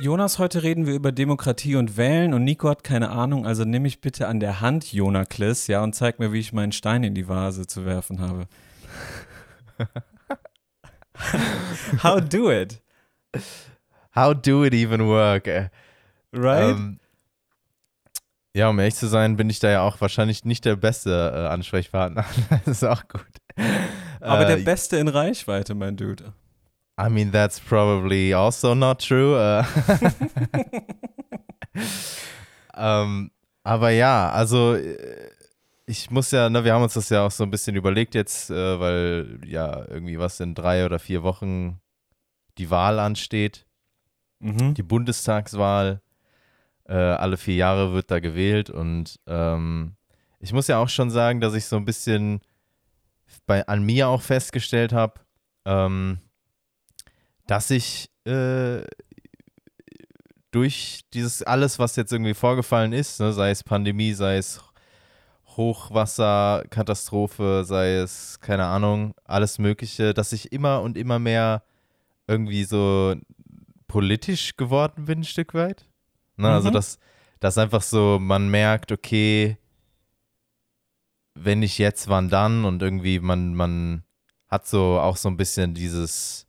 Jonas, heute reden wir über Demokratie und Wählen und Nico hat keine Ahnung, also nimm mich bitte an der Hand, Jonaklis, ja, und zeig mir, wie ich meinen Stein in die Vase zu werfen habe. How do it? How do it even work? Right? Ja, um ehrlich zu sein, bin ich da ja auch wahrscheinlich nicht der beste Ansprechpartner. Das ist auch gut. Aber der Beste in Reichweite, mein Dude. I mean, that's probably also not true. Aber ja, also ich muss ja, ne, wir haben uns das ja auch so ein bisschen überlegt jetzt, weil ja irgendwie was in 3 oder 4 Wochen die Wahl ansteht, die Bundestagswahl. Alle 4 Jahre wird da gewählt und ich muss ja auch schon sagen, dass ich so ein bisschen an mir auch festgestellt habe, dass ich durch dieses alles, was jetzt irgendwie vorgefallen ist, ne, sei es Pandemie, sei es Hochwasserkatastrophe, sei es, keine Ahnung, alles Mögliche, dass ich immer und immer mehr irgendwie so politisch geworden bin, ein Stück weit. Ne, also, dass einfach so, man merkt, okay, wenn nicht jetzt, wann dann? Und irgendwie, man hat so auch so ein bisschen dieses,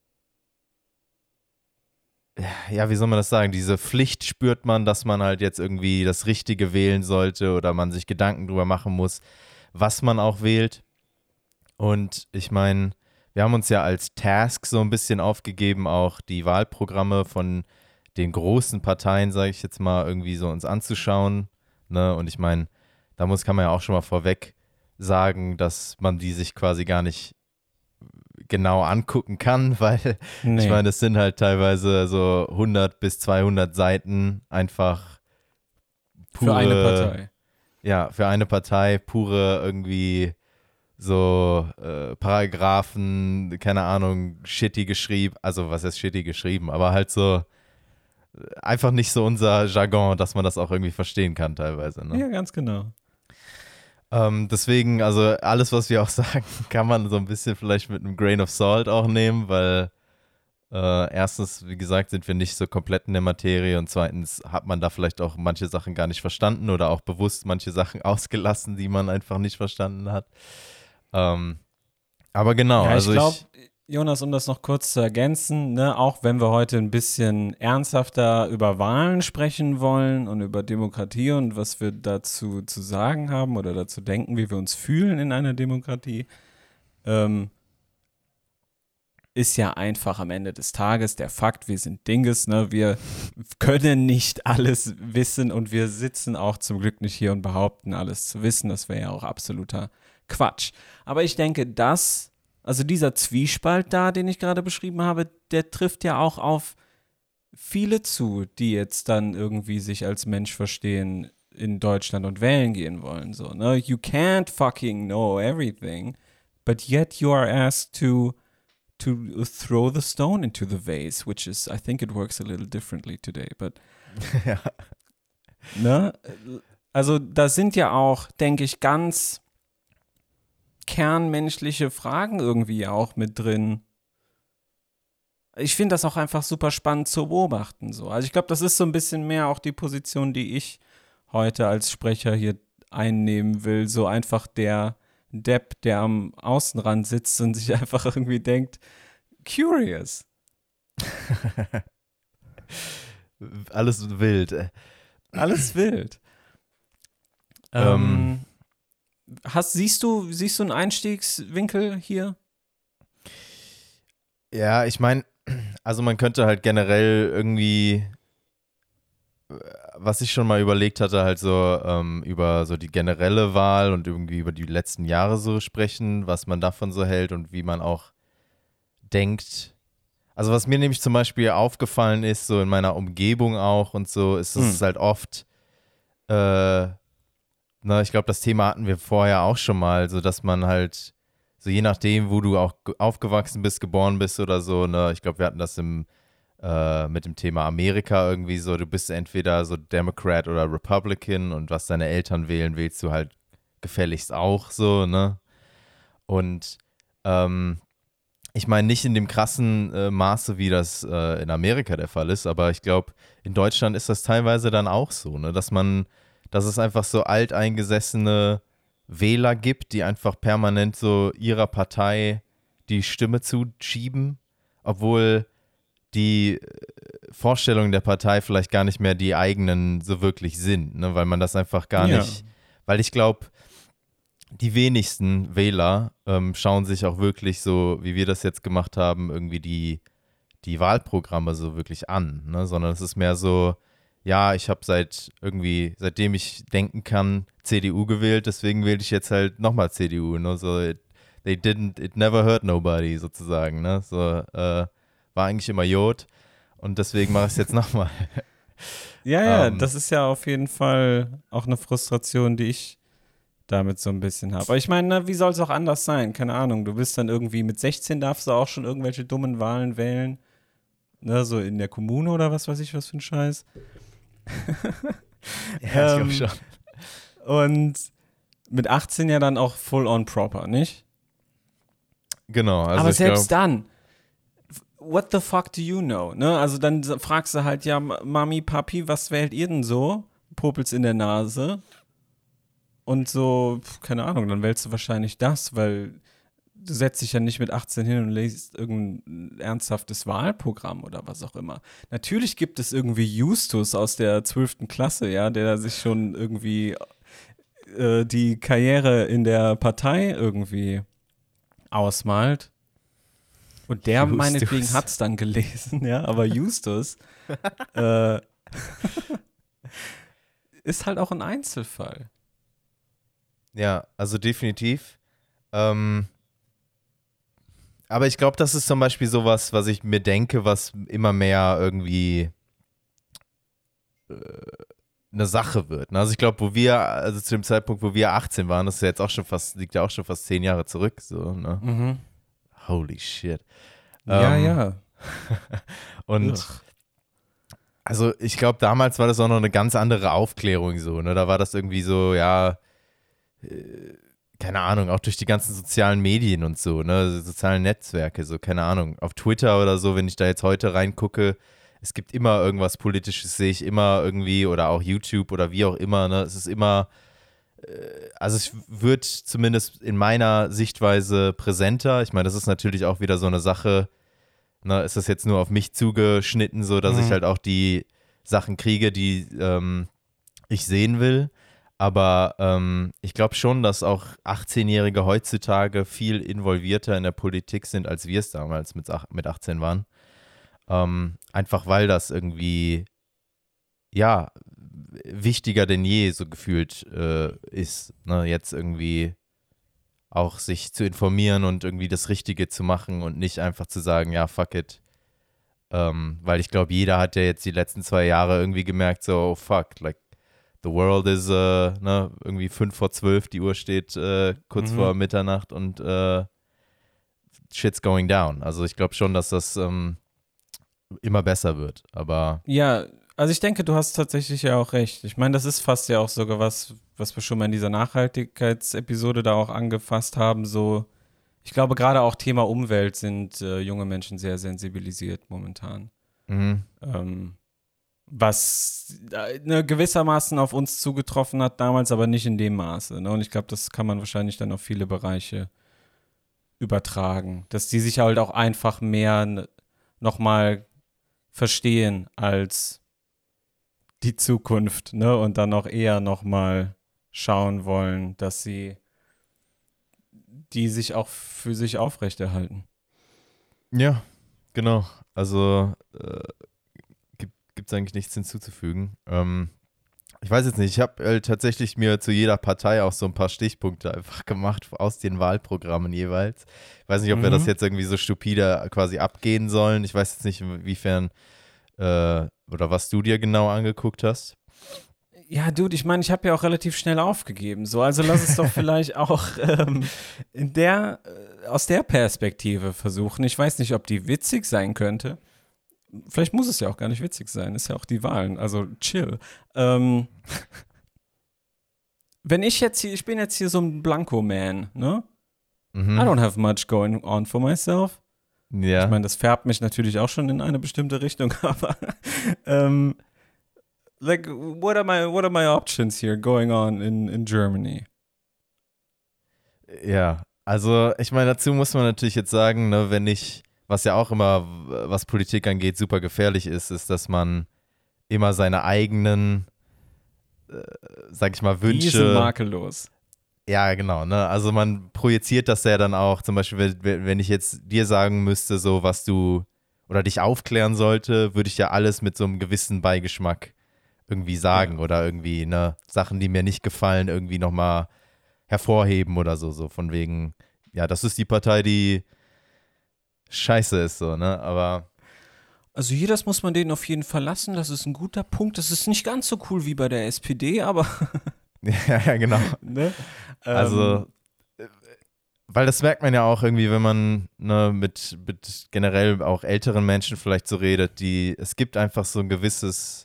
ja, wie soll man das sagen? Diese Pflicht spürt man, dass man halt jetzt irgendwie das Richtige wählen sollte oder man sich Gedanken drüber machen muss, was man auch wählt. Und ich meine, wir haben uns ja als Task so ein bisschen aufgegeben, auch die Wahlprogramme von den großen Parteien, sage ich jetzt mal, irgendwie so uns anzuschauen. Ne? Und ich meine, kann man ja auch schon mal vorweg sagen, dass man die sich quasi gar nicht genau angucken kann, weil ich meine, es sind halt teilweise so 100 bis 200 Seiten einfach pure, für eine Partei. Ja, für eine Partei pure irgendwie so Paragraphen, keine Ahnung, shitty geschrieben, also was heißt shitty geschrieben, aber halt so einfach nicht so unser Jargon, dass man das auch irgendwie verstehen kann teilweise. Ne? Ja, ganz genau. Deswegen, also alles, was wir auch sagen, kann man so ein bisschen vielleicht mit einem Grain of Salt auch nehmen, weil erstens, wie gesagt, sind wir nicht so komplett in der Materie und zweitens hat man da vielleicht auch manche Sachen gar nicht verstanden oder auch bewusst manche Sachen ausgelassen, die man einfach nicht verstanden hat. Aber genau, Ja, also ich glaube, Jonas, um das noch kurz zu ergänzen, ne, auch wenn wir heute ein bisschen ernsthafter über Wahlen sprechen wollen und über Demokratie und was wir dazu zu sagen haben oder dazu denken, wie wir uns fühlen in einer Demokratie, ist ja einfach am Ende des Tages der Fakt, wir sind Dinges, ne, wir können nicht alles wissen und wir sitzen auch zum Glück nicht hier und behaupten, alles zu wissen, das wäre ja auch absoluter Quatsch. Aber ich denke, also dieser Zwiespalt da, den ich gerade beschrieben habe, der trifft ja auch auf viele zu, die jetzt dann irgendwie sich als Mensch verstehen in Deutschland und wählen gehen wollen. So, ne? You can't fucking know everything, but yet you are asked to throw the stone into the vase, which is, I think it works a little differently today, but ja. Ne? Also da sind ja auch, denke ich, ganz kernmenschliche Fragen irgendwie auch mit drin. Ich finde das auch einfach super spannend zu beobachten. So. Also ich glaube, das ist so ein bisschen mehr auch die Position, die ich heute als Sprecher hier einnehmen will. So einfach der Depp, der am Außenrand sitzt und sich einfach irgendwie denkt, curious. Alles wild. Alles wild. Siehst du einen Einstiegswinkel hier? Ja, ich meine, also man könnte halt generell irgendwie, was ich schon mal überlegt hatte, halt so über so die generelle Wahl und irgendwie über die letzten Jahre so sprechen, was man davon so hält und wie man auch denkt. Also was mir nämlich zum Beispiel aufgefallen ist, so in meiner Umgebung auch und so, ist es halt oft, ich glaube, das Thema hatten wir vorher auch schon mal, so dass man halt, so je nachdem, wo du auch aufgewachsen bist, geboren bist oder so, ne, ich glaube, wir hatten das mit dem Thema Amerika irgendwie so, du bist entweder so Democrat oder Republican und was deine Eltern wählen, wählst du halt gefälligst auch so, ne? Und Ich meine, nicht in dem krassen Maße, wie das in Amerika der Fall ist, aber ich glaube, in Deutschland ist das teilweise dann auch so, ne? Dass es einfach so alteingesessene Wähler gibt, die einfach permanent so ihrer Partei die Stimme zuschieben, obwohl die Vorstellungen der Partei vielleicht gar nicht mehr die eigenen so wirklich sind, ne? Weil man das einfach gar nicht, weil ich glaube, die wenigsten Wähler schauen sich auch wirklich so, wie wir das jetzt gemacht haben, irgendwie die Wahlprogramme so wirklich an, ne? Sondern es ist mehr so, ja, ich habe seitdem ich denken kann, CDU gewählt, deswegen wähle ich jetzt halt nochmal CDU, ne? So, it never hurt nobody sozusagen, ne? So, war eigentlich immer Jod und deswegen mache ich es jetzt nochmal. Ja, das ist ja auf jeden Fall auch eine Frustration, die ich damit so ein bisschen habe. Aber ich meine, wie soll es auch anders sein? Keine Ahnung, du bist dann irgendwie mit 16 darfst du auch schon irgendwelche dummen Wahlen wählen, ne, so in der Kommune oder was weiß ich, was für ein Scheiß. Ja, ich glaube schon. Und mit 18 ja dann auch full on proper, nicht? Genau. Also aber selbst dann, what the fuck do you know? Ne? Also dann fragst du halt, ja, Mami, Papi, was wählt ihr denn so? Popels in der Nase. Und so, keine Ahnung, dann wählst du wahrscheinlich das, weil du setzt dich ja nicht mit 18 hin und liest irgendein ernsthaftes Wahlprogramm oder was auch immer. Natürlich gibt es irgendwie Justus aus der 12. Klasse, ja, der sich schon irgendwie die Karriere in der Partei irgendwie ausmalt. Und der Justus. meinetwegen hat es dann gelesen, ja, aber Justus ist halt auch ein Einzelfall. Ja, also definitiv. Aber ich glaube, das ist zum Beispiel sowas, was ich mir denke, was immer mehr irgendwie eine Sache wird. Ne? Also ich glaube, also zu dem Zeitpunkt, wo wir 18 waren, das ist ja jetzt auch schon liegt ja auch schon fast 10 Jahre zurück, so, ne? Mhm. Holy shit. Ja. Und also ich glaube, damals war das auch noch eine ganz andere Aufklärung so, ne? Da war das irgendwie so, ja, keine Ahnung, auch durch die ganzen sozialen Medien und so, ne, sozialen Netzwerke, so, keine Ahnung, auf Twitter oder so, wenn ich da jetzt heute reingucke, es gibt immer irgendwas Politisches, sehe ich immer irgendwie, oder auch YouTube oder wie auch immer, ne, es ist immer, also es wird zumindest in meiner Sichtweise präsenter. Ich meine, das ist natürlich auch wieder so eine Sache, ne, ist das jetzt nur auf mich zugeschnitten, so, dass ich halt auch die Sachen kriege, die ich sehen will. Aber ich glaube schon, dass auch 18-Jährige heutzutage viel involvierter in der Politik sind, als wir es damals mit 18 waren. Einfach weil das irgendwie, ja, wichtiger denn je so gefühlt ist, ne? Jetzt irgendwie auch sich zu informieren und irgendwie das Richtige zu machen und nicht einfach zu sagen, ja, fuck it. Weil ich glaube, jeder hat ja jetzt die letzten 2 Jahre irgendwie gemerkt, so, oh fuck, like, the world is, irgendwie 5:12, die Uhr steht kurz vor Mitternacht und shit's going down. Also ich glaube schon, dass das immer besser wird, aber Ja, also ich denke, du hast tatsächlich ja auch recht. Ich meine, das ist fast ja auch sogar was wir schon mal in dieser Nachhaltigkeitsepisode da auch angefasst haben. So, ich glaube, gerade auch Thema Umwelt sind junge Menschen sehr sensibilisiert momentan. Was gewissermaßen auf uns zugetroffen hat damals, aber nicht in dem Maße. Ne? Und ich glaube, das kann man wahrscheinlich dann auf viele Bereiche übertragen. Dass die sich halt auch einfach mehr nochmal verstehen als die Zukunft, ne? Und dann auch eher nochmal schauen wollen, dass sie die sich auch für sich aufrechterhalten. ja, genau. Also gibt es eigentlich nichts hinzuzufügen. Ich weiß jetzt nicht, ich habe tatsächlich mir zu jeder Partei auch so ein paar Stichpunkte einfach gemacht aus den Wahlprogrammen jeweils. Ich weiß nicht, ob wir das jetzt irgendwie so stupide quasi abgehen sollen. Ich weiß jetzt nicht, inwiefern oder was du dir genau angeguckt hast. Ja, Dude, ich meine, ich habe ja auch relativ schnell aufgegeben. So, also lass es doch vielleicht auch aus der Perspektive versuchen. Ich weiß nicht, ob die witzig sein könnte. Vielleicht muss es ja auch gar nicht witzig sein. Ist ja auch die Wahlen. Also chill. Wenn ich bin jetzt hier so ein Blanko-Man, ne? I don't have much going on for myself. Ja. Ich meine, das färbt mich natürlich auch schon in eine bestimmte Richtung, aber like, what are my options here going on in Germany? Ja, also ich meine, dazu muss man natürlich jetzt sagen, ne, was ja auch immer, was Politik angeht, super gefährlich ist, dass man immer seine eigenen, sag ich mal, Die sind Wünsche. makellos. Ja, genau, ne? Also man projiziert das ja dann auch, zum Beispiel, wenn ich jetzt dir sagen müsste, so was du oder dich aufklären sollte, würde ich ja alles mit so einem gewissen Beigeschmack irgendwie sagen oder irgendwie, ne, Sachen, die mir nicht gefallen, irgendwie nochmal hervorheben oder so von wegen, ja, das ist die Partei, die scheiße ist, so, ne, aber Also hier, das muss man denen auf jeden Fall lassen, das ist ein guter Punkt. Das ist nicht ganz so cool wie bei der SPD, aber ja, genau. ne? Also, weil das merkt man ja auch irgendwie, wenn man ne, mit generell auch älteren Menschen vielleicht so redet, es gibt einfach so ein gewisses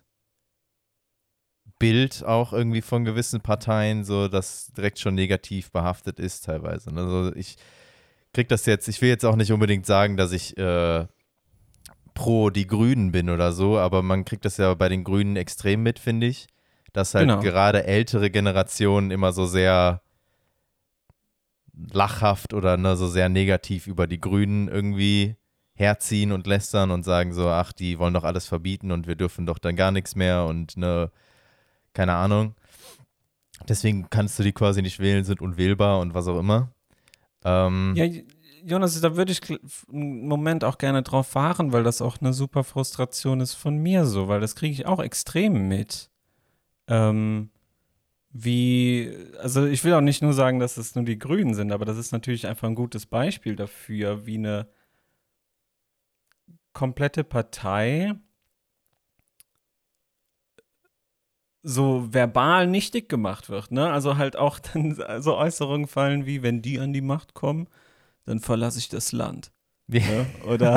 Bild auch irgendwie von gewissen Parteien, so das direkt schon negativ behaftet ist teilweise. Also ich will jetzt auch nicht unbedingt sagen, dass ich pro die Grünen bin oder so, aber man kriegt das ja bei den Grünen extrem mit, finde ich, dass halt gerade ältere Generationen immer so sehr lachhaft oder ne, so sehr negativ über die Grünen irgendwie herziehen und lästern und sagen so, ach, die wollen doch alles verbieten und wir dürfen doch dann gar nichts mehr und ne, keine Ahnung. Deswegen kannst du die quasi nicht wählen, sind unwählbar und was auch immer. Ja, Jonas, da würde ich einen Moment auch gerne drauf fahren, weil das auch eine super Frustration ist von mir so, weil das kriege ich auch extrem mit. Also ich will auch nicht nur sagen, dass es nur die Grünen sind, aber das ist natürlich einfach ein gutes Beispiel dafür, wie eine komplette Partei so verbal nichtig gemacht wird, ne? Also halt auch dann so Äußerungen fallen wie, wenn die an die Macht kommen, dann verlasse ich das Land. Ne?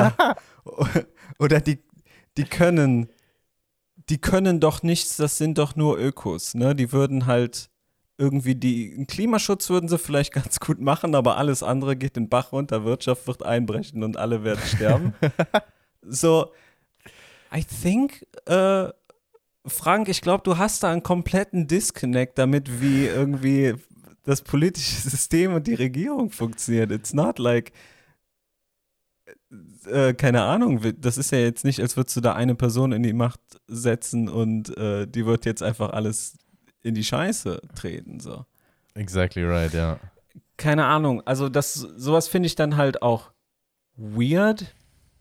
Oder die können doch nichts, das sind doch nur Ökos, ne? Die würden halt irgendwie den Klimaschutz würden sie vielleicht ganz gut machen, aber alles andere geht den Bach runter, Wirtschaft wird einbrechen und alle werden sterben. So, I think, Frank, ich glaube, du hast da einen kompletten Disconnect damit, wie irgendwie das politische System und die Regierung funktioniert. It's not like, keine Ahnung, das ist ja jetzt nicht, als würdest du da eine Person in die Macht setzen und die wird jetzt einfach alles in die Scheiße treten, so. Exactly right, ja. Keine Ahnung, also sowas finde ich dann halt auch weird.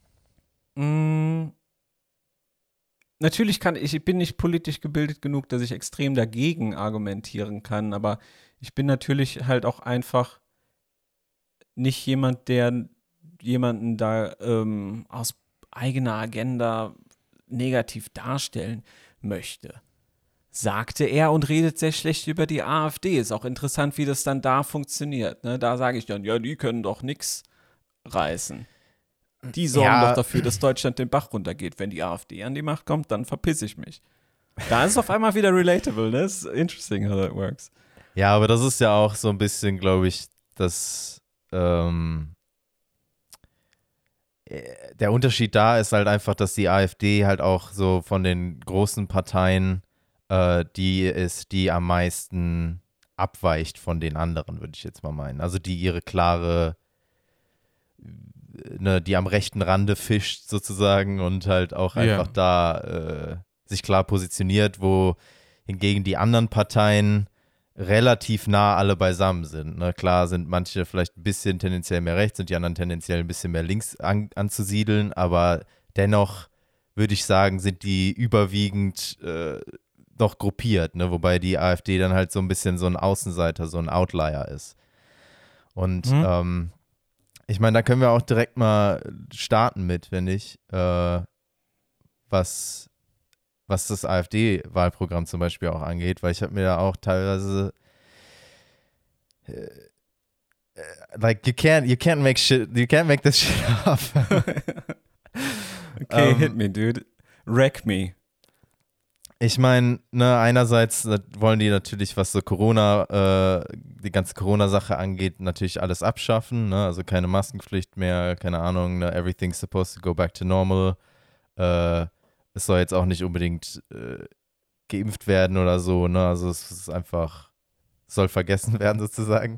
Natürlich ich bin nicht politisch gebildet genug, dass ich extrem dagegen argumentieren kann, aber ich bin natürlich halt auch einfach nicht jemand, der jemanden da aus eigener Agenda negativ darstellen möchte. Sagte er und redet sehr schlecht über die AfD. Ist auch interessant, wie das dann da funktioniert. Ne? Da sage ich dann, ja, die können doch nichts reißen. Die sorgen doch dafür, dass Deutschland den Bach runtergeht. Wenn die AfD an die Macht kommt, dann verpiss ich mich. Da ist es auf einmal wieder relatable. Ne? It's interesting how that works. Ja, aber das ist ja auch so ein bisschen, glaube ich, der Unterschied da ist halt einfach, dass die AfD halt auch so von den großen Parteien die ist, die am meisten abweicht von den anderen, würde ich jetzt mal meinen. Also die ihre klare, ne, die am rechten Rande fischt sozusagen und halt auch einfach da sich klar positioniert, wo hingegen die anderen Parteien relativ nah alle beisammen sind. Ne? Klar sind manche vielleicht ein bisschen tendenziell mehr rechts und die anderen tendenziell ein bisschen mehr links anzusiedeln, aber dennoch würde ich sagen, sind die überwiegend doch gruppiert, ne? Wobei die AfD dann halt so ein bisschen so ein Außenseiter, so ein Outlier ist. Und ich meine, da können wir auch direkt mal starten mit, finde ich, was das AfD-Wahlprogramm zum Beispiel auch angeht, weil ich habe mir da auch teilweise like you can't make this shit up. Okay, hit me, dude. Wreck me. Ich meine, ne, einerseits wollen die natürlich, was so die ganze Corona-Sache angeht, natürlich alles abschaffen, ne? Also keine Maskenpflicht mehr, keine Ahnung, ne? Everything's supposed to go back to normal. Es soll jetzt auch nicht unbedingt geimpft werden oder so, ne? Also es ist einfach, soll vergessen werden sozusagen.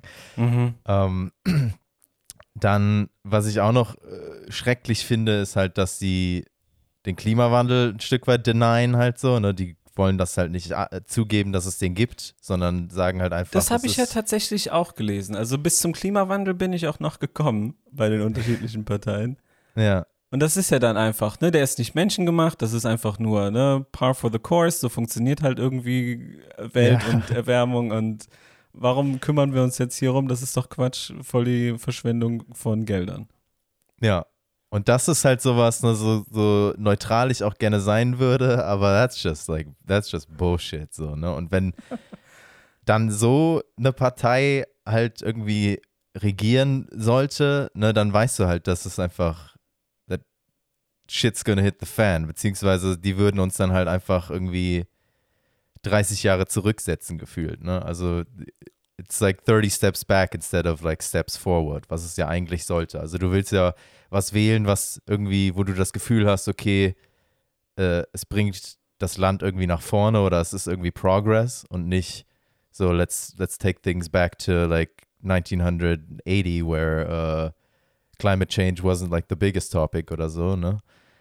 Dann, was ich auch noch schrecklich finde, ist halt, dass sie den Klimawandel ein Stück weit denyen halt so, ne? Die wollen das halt nicht zugeben, dass es den gibt, sondern sagen halt einfach, das habe ich ja tatsächlich auch gelesen. Also bis zum Klimawandel bin ich auch noch gekommen bei den unterschiedlichen Parteien. Ja. Und das ist ja dann einfach, ne, der ist nicht menschengemacht, das ist einfach nur, ne, par for the course, so funktioniert halt irgendwie Welt und Erwärmung und warum kümmern wir uns jetzt hier rum? Das ist doch Quatsch, voll die Verschwendung von Geldern. Ja. Und das ist halt sowas, ne, so neutral ich auch gerne sein würde, aber that's just Bullshit, so, ne? Und wenn dann so eine Partei halt irgendwie regieren sollte, ne, dann weißt du halt, dass es einfach that shit's gonna hit the fan, beziehungsweise die würden uns dann halt einfach irgendwie 30 Jahre zurücksetzen gefühlt, ne? Also it's like 30 steps back instead of like steps forward, was es ja eigentlich sollte. Also du willst ja was wählen, was irgendwie, wo du das Gefühl hast, okay, es bringt das Land irgendwie nach vorne oder es ist irgendwie Progress und nicht so let's take things back to like 1980 where climate change wasn't like the biggest topic oder so, ne?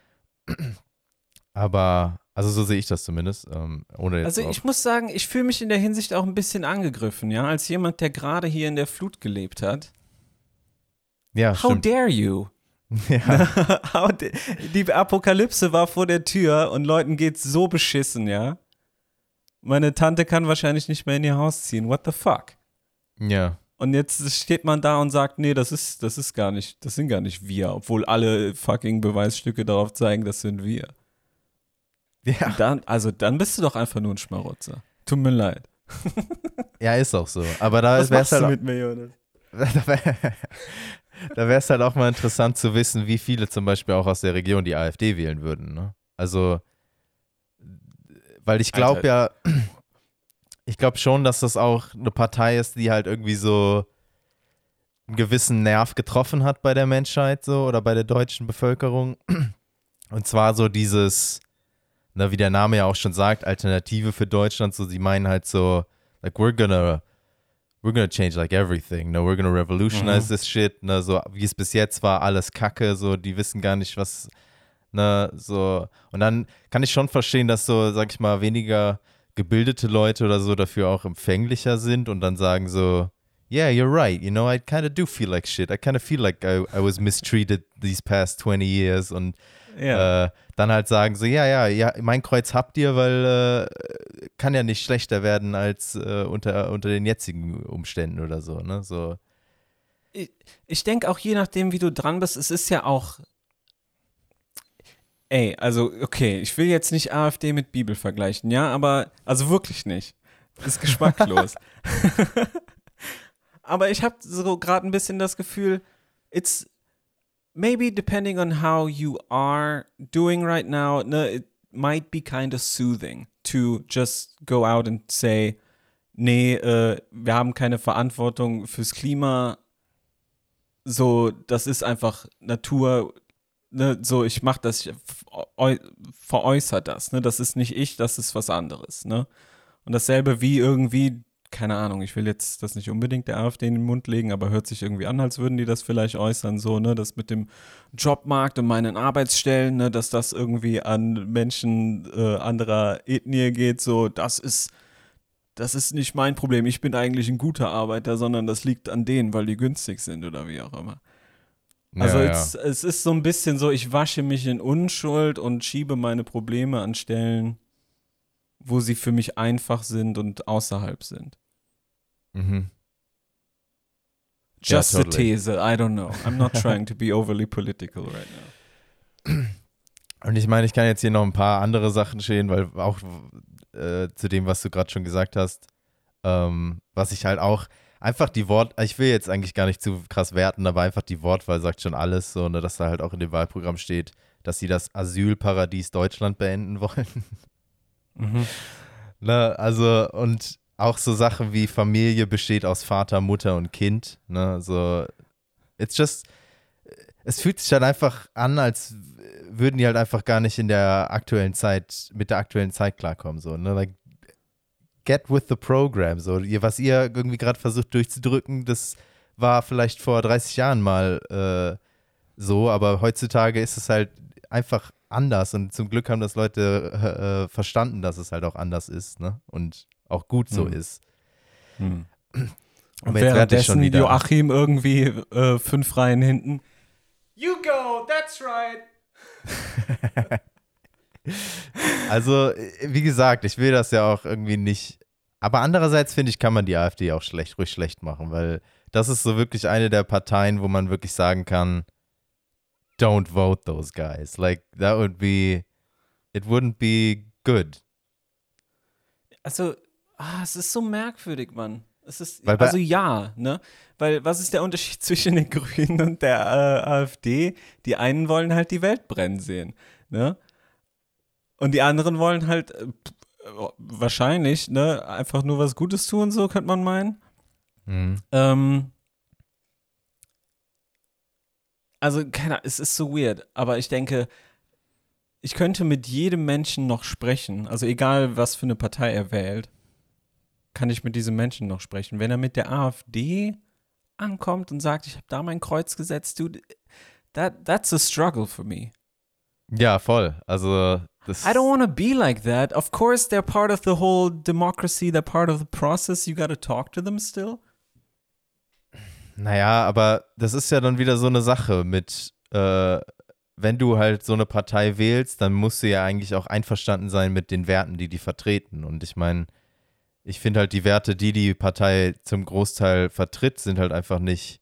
Aber also so sehe ich das zumindest. Ohne jetzt also ich muss sagen, ich fühle mich in der Hinsicht auch ein bisschen angegriffen, ja, als jemand, der gerade hier in der Flut gelebt hat. Ja, How stimmt. dare you? Ja. Die Apokalypse war vor der Tür und Leuten geht's so beschissen, ja. Meine Tante kann wahrscheinlich nicht mehr in ihr Haus ziehen. What the fuck? Ja. Und jetzt steht man da und sagt, nee, das sind gar nicht wir, obwohl alle fucking Beweisstücke darauf zeigen, das sind wir. Ja. Dann bist du doch einfach nur ein Schmarotzer. Tut mir leid. Ja, ist auch so. Aber da Was wäre es machst du halt, mit mir, Jonas? da wäre es halt auch mal interessant zu wissen, wie viele zum Beispiel auch aus der Region die AfD wählen würden. Ne? Also, weil ich glaube ich glaube schon, dass das auch eine Partei ist, die halt irgendwie so einen gewissen Nerv getroffen hat bei der Menschheit so oder bei der deutschen Bevölkerung. Und zwar so dieses, wie der Name ja auch schon sagt, Alternative für Deutschland, so sie meinen halt so, like we're gonna change like everything, we're gonna revolutionize this shit, so wie es bis jetzt war, alles Kacke, so die wissen gar nicht, was, so. Und dann kann ich schon verstehen, dass so, sag ich mal, weniger gebildete Leute oder so dafür auch empfänglicher sind und dann sagen so, yeah, you're right, I kind of do feel like shit, I kind of feel like I was mistreated these past 20 years und dann halt sagen so, ja, mein Kreuz habt ihr, weil kann ja nicht schlechter werden als unter den jetzigen Umständen oder so, ne, so. Ich denke auch, je nachdem, wie du dran bist, es ist ja auch, also, okay, ich will jetzt nicht AfD mit Bibel vergleichen, ja, aber, also wirklich nicht. Das ist geschmacklos. Aber ich habe so gerade ein bisschen das Gefühl, it's maybe depending on how you are doing right now, it might be kind of soothing to just go out and say, nee, wir haben keine Verantwortung fürs Klima, so, das ist einfach Natur, so, ich mach das, ich veräußere das, das ist nicht ich, das ist was anderes, Und dasselbe wie irgendwie, keine Ahnung, ich will jetzt das nicht unbedingt der AfD in den Mund legen, aber hört sich irgendwie an, als würden die das vielleicht äußern, so, das mit dem Jobmarkt und meinen Arbeitsstellen, dass das irgendwie an Menschen anderer Ethnie geht, so, das ist nicht mein Problem, ich bin eigentlich ein guter Arbeiter, sondern das liegt an denen, weil die günstig sind oder wie auch immer. Also es ist so ein bisschen so, ich wasche mich in Unschuld und schiebe meine Probleme an Stellen, wo sie für mich einfach sind und außerhalb sind. Mhm. Just a These, I don't know. I'm not trying to be overly political right now. Und ich meine, ich kann jetzt hier noch ein paar andere Sachen stehen, weil auch zu dem, was du gerade schon gesagt hast, was ich halt auch, einfach ich will jetzt eigentlich gar nicht zu krass werten, aber einfach die Wortwahl sagt schon alles, so, dass da halt auch in dem Wahlprogramm steht, dass sie das Asylparadies Deutschland beenden wollen. Ne, also, und auch so Sachen wie Familie besteht aus Vater, Mutter und Kind. Ne, so, it's just, es fühlt sich halt einfach an, als würden die halt einfach gar nicht in der aktuellen Zeit, mit der aktuellen Zeit klarkommen. So, ne, like, get with the program. So, was ihr irgendwie gerade versucht durchzudrücken, das war vielleicht vor 30 Jahren mal so, aber heutzutage ist es halt einfach anders und zum Glück haben das Leute verstanden, dass es halt auch anders ist, ne? Und auch gut so ist. Und Aber jetzt werde ich schon währenddessen wieder. Joachim irgendwie 5 Reihen hinten. You go, that's right. Also, wie gesagt, ich will das ja auch irgendwie nicht. Aber andererseits finde ich, kann man die AfD auch ruhig schlecht machen, weil das ist so wirklich eine der Parteien, wo man wirklich sagen kann, don't vote those guys. Like, it wouldn't be good. Also, es ist so merkwürdig, Mann. Es ist, Weil ne? Weil was ist der Unterschied zwischen den Grünen und der AfD? Die einen wollen halt die Welt brennen sehen, ne? Und die anderen wollen halt wahrscheinlich, ne, einfach nur was Gutes tun, so könnte man meinen. Also, es ist so weird, aber ich denke, ich könnte mit jedem Menschen noch sprechen, also egal, was für eine Partei er wählt, kann ich mit diesem Menschen noch sprechen. Wenn er mit der AfD ankommt und sagt, ich habe da mein Kreuz gesetzt, dude, that's a struggle for me. Ja, voll. Also, das. I don't want to be like that. Of course, they're part of the whole democracy, they're part of the process. You got to talk to them still. Naja, aber das ist ja dann wieder so eine Sache mit, wenn du halt so eine Partei wählst, dann musst du ja eigentlich auch einverstanden sein mit den Werten, die vertreten. Und ich meine, ich finde halt die Werte, die Partei zum Großteil vertritt, sind halt einfach nicht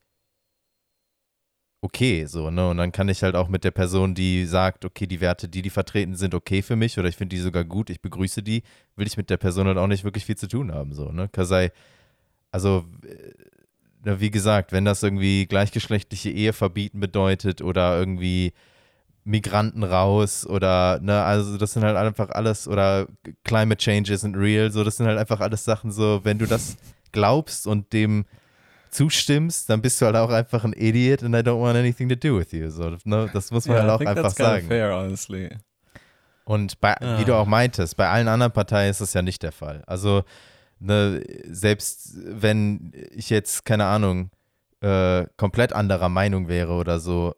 okay, so, ne? Und dann kann ich halt auch mit der Person, die sagt, okay, die Werte, die vertreten, sind okay für mich oder ich finde die sogar gut, ich begrüße die, will ich mit der Person halt auch nicht wirklich viel zu tun haben, so, ne? Also, wie gesagt, wenn das irgendwie gleichgeschlechtliche Ehe verbieten bedeutet oder irgendwie Migranten raus oder, ne, also das sind halt einfach alles, oder Climate Change isn't real, so, das sind halt einfach alles Sachen so, wenn du das glaubst und dem zustimmst, dann bist du halt auch einfach ein Idiot and I don't want anything to do with you, so, ne, das muss man halt auch einfach sagen. Fair, honestly. Und wie du auch meintest, bei allen anderen Parteien ist das ja nicht der Fall. Also, ne, selbst wenn ich jetzt, keine Ahnung, komplett anderer Meinung wäre oder so,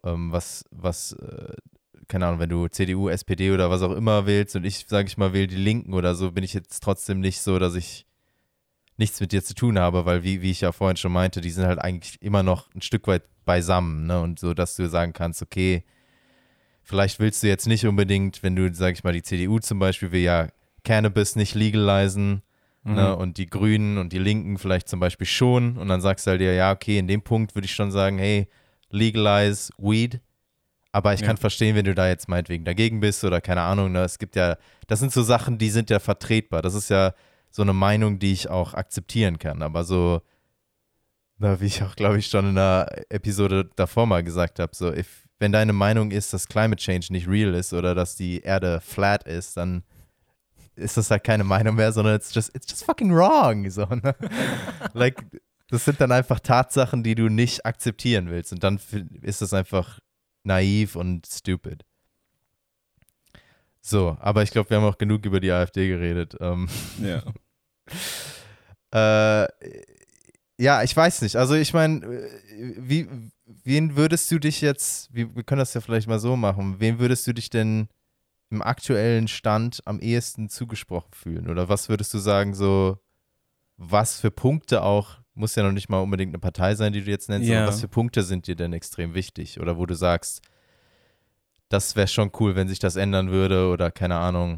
keine Ahnung, wenn du CDU, SPD oder was auch immer wählst und ich, sage ich mal, wähle die Linken oder so, bin ich jetzt trotzdem nicht so, dass ich nichts mit dir zu tun habe, weil wie ich ja vorhin schon meinte, die sind halt eigentlich immer noch ein Stück weit beisammen, ne, und so, dass du sagen kannst, okay, vielleicht willst du jetzt nicht unbedingt, wenn du, sag ich mal, die CDU zum Beispiel will ja Cannabis nicht legalisieren, ne, und die Grünen und die Linken vielleicht zum Beispiel schon und dann sagst du halt ja, okay, in dem Punkt würde ich schon sagen, hey, legalize Weed, aber ich kann verstehen, wenn du da jetzt meinetwegen dagegen bist oder keine Ahnung, ne, es gibt ja, das sind so Sachen, die sind ja vertretbar, das ist ja so eine Meinung, die ich auch akzeptieren kann, aber so, na, wie ich auch, glaube ich, schon in einer Episode davor mal gesagt habe, so, wenn deine Meinung ist, dass Climate Change nicht real ist oder dass die Erde flat ist, dann ist das halt keine Meinung mehr, sondern it's just fucking wrong. So, ne? Like, das sind dann einfach Tatsachen, die du nicht akzeptieren willst. Und dann ist das einfach naiv und stupid. So, aber ich glaube, wir haben auch genug über die AfD geredet. Ja. Ja, ich weiß nicht. Also ich meine, wen würdest du dich jetzt, wir können das ja vielleicht mal so machen, wen würdest du dich denn im aktuellen Stand am ehesten zugesprochen fühlen? Oder was würdest du sagen, so, was für Punkte auch, muss ja noch nicht mal unbedingt eine Partei sein, die du jetzt nennst, aber was für Punkte sind dir denn extrem wichtig? Oder wo du sagst, das wäre schon cool, wenn sich das ändern würde oder keine Ahnung.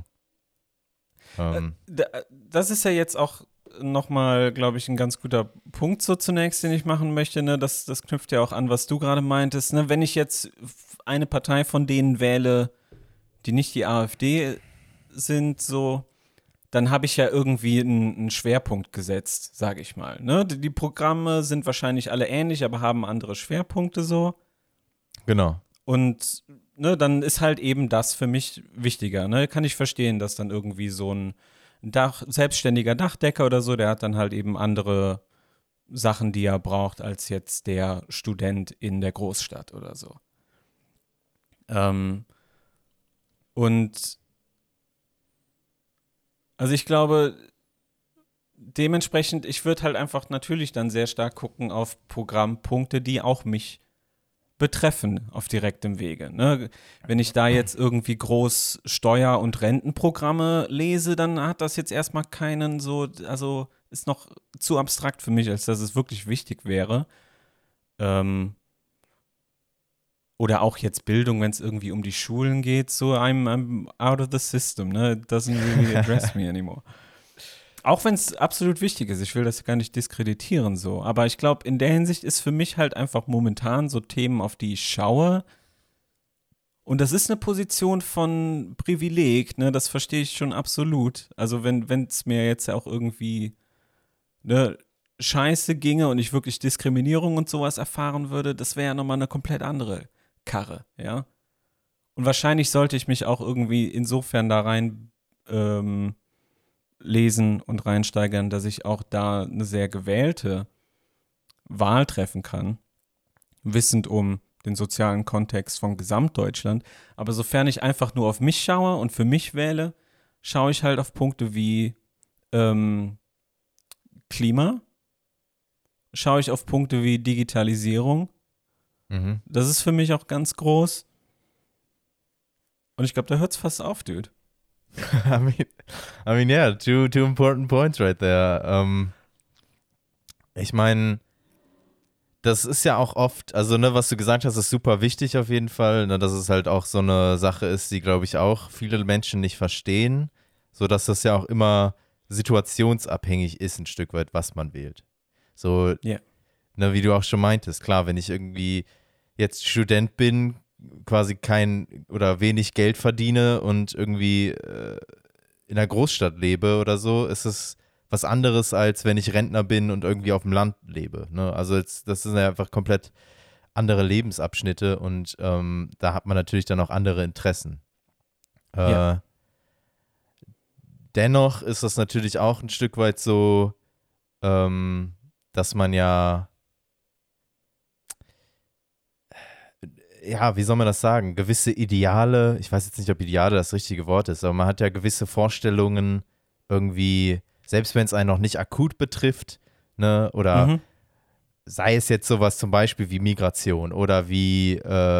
Das ist ja jetzt auch nochmal, glaube ich, ein ganz guter Punkt so zunächst, den ich machen möchte. Ne? Das knüpft ja auch an, was du gerade meintest. Ne? Wenn ich jetzt eine Partei von denen wähle, die nicht die AfD sind, so, dann habe ich ja irgendwie einen Schwerpunkt gesetzt, sage ich mal. Ne? Die Programme sind wahrscheinlich alle ähnlich, aber haben andere Schwerpunkte so. Genau. Und ne, dann ist halt eben das für mich wichtiger. Ne? Kann ich verstehen, dass dann irgendwie so ein selbstständiger Dachdecker oder so, der hat dann halt eben andere Sachen, die er braucht, als jetzt der Student in der Großstadt oder so. Und also ich glaube, dementsprechend, ich würde halt einfach natürlich dann sehr stark gucken auf Programmpunkte, die auch mich betreffen auf direktem Wege. Ne? Wenn ich da jetzt irgendwie groß Steuer- und Rentenprogramme lese, dann hat das jetzt erstmal keinen so, also ist noch zu abstrakt für mich, als dass es wirklich wichtig wäre. Oder auch jetzt Bildung, wenn es irgendwie um die Schulen geht, so I'm out of the system, ne? It doesn't really address me anymore. Auch wenn es absolut wichtig ist, ich will das gar nicht diskreditieren so, aber ich glaube, in der Hinsicht ist für mich halt einfach momentan so Themen, auf die ich schaue. Und das ist eine Position von Privileg, ne? Das verstehe ich schon absolut. Also wenn es mir jetzt auch irgendwie ne, scheiße ginge und ich wirklich Diskriminierung und sowas erfahren würde, das wäre ja nochmal eine komplett andere Karre, ja. Und wahrscheinlich sollte ich mich auch irgendwie insofern da rein lesen und reinsteigern, dass ich auch da eine sehr gewählte Wahl treffen kann, wissend um den sozialen Kontext von Gesamtdeutschland. Aber sofern ich einfach nur auf mich schaue und für mich wähle, schaue ich halt auf Punkte wie Klima, schaue ich auf Punkte wie Digitalisierung. Mhm. Das ist für mich auch ganz groß. Und ich glaube, da hört es fast auf, Dude. Yeah, two important points right there. Ich meine, das ist ja auch oft, also ne, was du gesagt hast, ist super wichtig auf jeden Fall, ne, dass es halt auch so eine Sache ist, die, glaube ich, auch viele Menschen nicht verstehen, sodass das ja auch immer situationsabhängig ist, ein Stück weit, was man wählt. So, Ja. ne, wie du auch schon meintest, klar, wenn ich irgendwie jetzt Student bin, quasi kein oder wenig Geld verdiene und irgendwie in einer Großstadt lebe oder so, ist es was anderes, als wenn ich Rentner bin und irgendwie auf dem Land lebe. Ne? Also das sind ja einfach komplett andere Lebensabschnitte und da hat man natürlich dann auch andere Interessen. Ja. Dennoch ist das natürlich auch ein Stück weit so, dass man ja, wie soll man das sagen, gewisse Ideale, ich weiß jetzt nicht, ob Ideale das richtige Wort ist, aber man hat ja gewisse Vorstellungen irgendwie, selbst wenn es einen noch nicht akut betrifft, ne, oder sei es jetzt sowas zum Beispiel wie Migration oder wie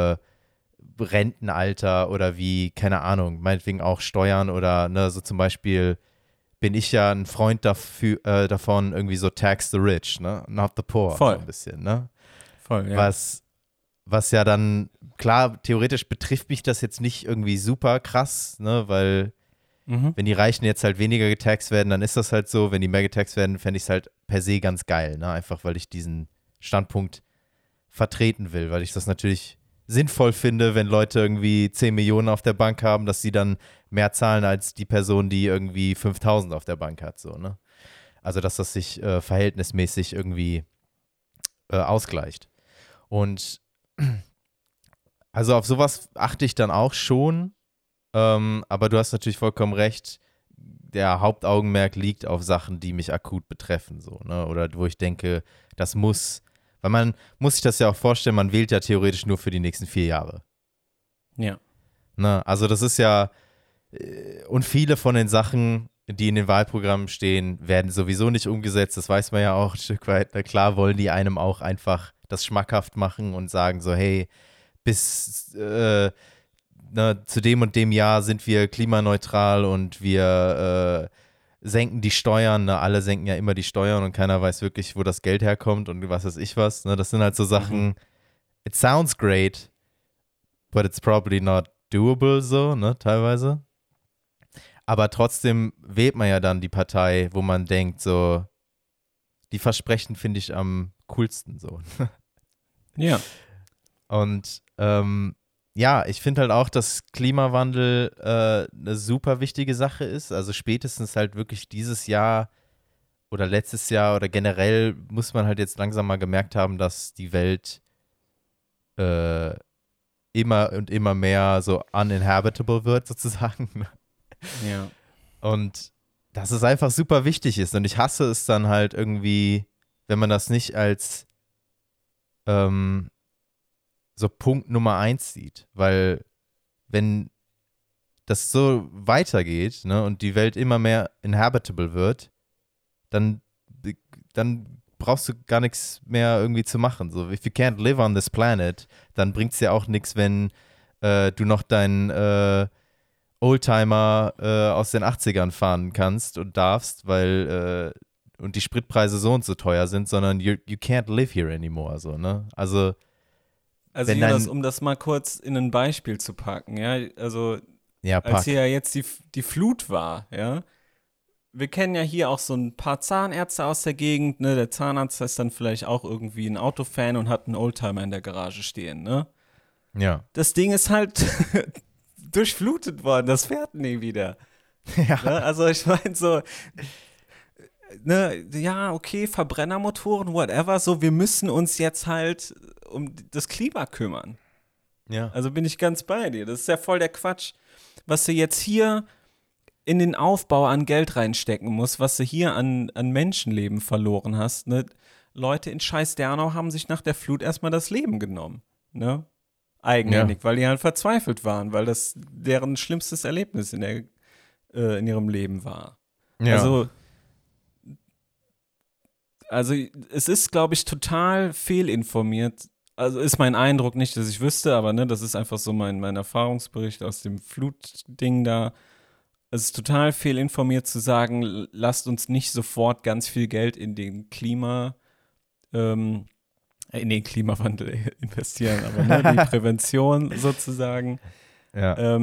Rentenalter oder wie, keine Ahnung, meinetwegen auch Steuern oder ne, so zum Beispiel bin ich ja ein Freund davon, irgendwie so tax the rich, ne, not the poor, Voll. so ein bisschen, ne. Voll, ja. Was ja dann, klar, theoretisch betrifft mich das jetzt nicht irgendwie super krass, ne, weil wenn die Reichen jetzt halt weniger getaxt werden, dann ist das halt so. Wenn die mehr getaxt werden, fände ich es halt per se ganz geil, ne, einfach weil ich diesen Standpunkt vertreten will, weil ich das natürlich sinnvoll finde, wenn Leute irgendwie 10 Millionen auf der Bank haben, dass sie dann mehr zahlen als die Person, die irgendwie 5.000 auf der Bank hat, so, ne. Also, dass das sich verhältnismäßig irgendwie ausgleicht. Und also auf sowas achte ich dann auch schon, aber du hast natürlich vollkommen recht, der Hauptaugenmerk liegt auf Sachen, die mich akut betreffen, so, ne? Oder wo ich denke, das muss, weil man muss sich das ja auch vorstellen, man wählt ja theoretisch nur für die nächsten 4 Jahre. Ja. Ne? Also das ist ja, und viele von den Sachen, die in den Wahlprogrammen stehen, werden sowieso nicht umgesetzt, das weiß man ja auch ein Stück weit. Na klar wollen die einem auch einfach das schmackhaft machen und sagen so, hey, bis zu dem und dem Jahr sind wir klimaneutral und wir senken die Steuern. Ne? Alle senken ja immer die Steuern und keiner weiß wirklich, wo das Geld herkommt und was weiß ich was. Ne? Das sind halt so Sachen, it sounds great, but it's probably not doable so, ne, teilweise. Aber trotzdem wählt man ja dann die Partei, wo man denkt so, die Versprechen finde ich am coolsten so. Ja. Und ich finde halt auch, dass Klimawandel eine super wichtige Sache ist. Also spätestens halt wirklich dieses Jahr oder letztes Jahr oder generell muss man halt jetzt langsam mal gemerkt haben, dass die Welt immer und immer mehr so uninhabitable wird sozusagen. Ja. Und dass es einfach super wichtig ist. Und ich hasse es dann halt irgendwie, wenn man das nicht als so Punkt Nummer 1 sieht. Weil wenn das so weitergeht, ne, und die Welt immer mehr inhabitable wird, dann brauchst du gar nichts mehr irgendwie zu machen. So, if you can't live on this planet, dann bringt es ja auch nichts, wenn du noch deinen Oldtimer aus den 80ern fahren kannst und darfst, weil und die Spritpreise so und so teuer sind, sondern you can't live here anymore. So, ne? Also wenn Jonas, um das mal kurz in ein Beispiel zu packen, ja, also als hier ja jetzt die Flut war, ja, wir kennen ja hier auch so ein paar Zahnärzte aus der Gegend, ne, der Zahnarzt ist dann vielleicht auch irgendwie ein Autofan und hat einen Oldtimer in der Garage stehen, ne? Ja. Das Ding ist halt durchflutet worden, das fährt nie wieder. Ja. Ne? Also ich meine so, ne, ja, okay, Verbrennermotoren, whatever, so, wir müssen uns jetzt halt um das Klima kümmern. Ja. Also bin ich ganz bei dir. Das ist ja voll der Quatsch, was du jetzt hier in den Aufbau an Geld reinstecken musst, was du hier an Menschenleben verloren hast. Ne? Leute in Scheiß-Dernau haben sich nach der Flut erstmal das Leben genommen. Ne? Eigenhändig, weil die halt verzweifelt waren, weil das deren schlimmstes Erlebnis in ihrem Leben war. Ja. Also es ist, glaube ich, total fehlinformiert. Also ist mein Eindruck nicht, dass ich wüsste, aber ne, das ist einfach so mein Erfahrungsbericht aus dem Flutding da. Es ist total fehlinformiert zu sagen, lasst uns nicht sofort ganz viel Geld in den Klimawandel investieren, aber ne, die Prävention sozusagen. Ja.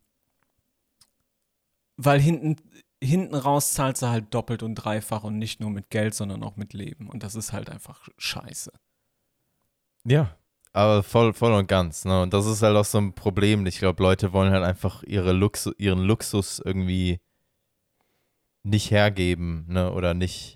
Weil hinten raus zahlt sie halt doppelt und dreifach und nicht nur mit Geld, sondern auch mit Leben. Und das ist halt einfach scheiße. Ja, aber voll und ganz. Ne? Und das ist halt auch so ein Problem. Ich glaube, Leute wollen halt einfach ihren Luxus irgendwie nicht hergeben, ne? Oder nicht.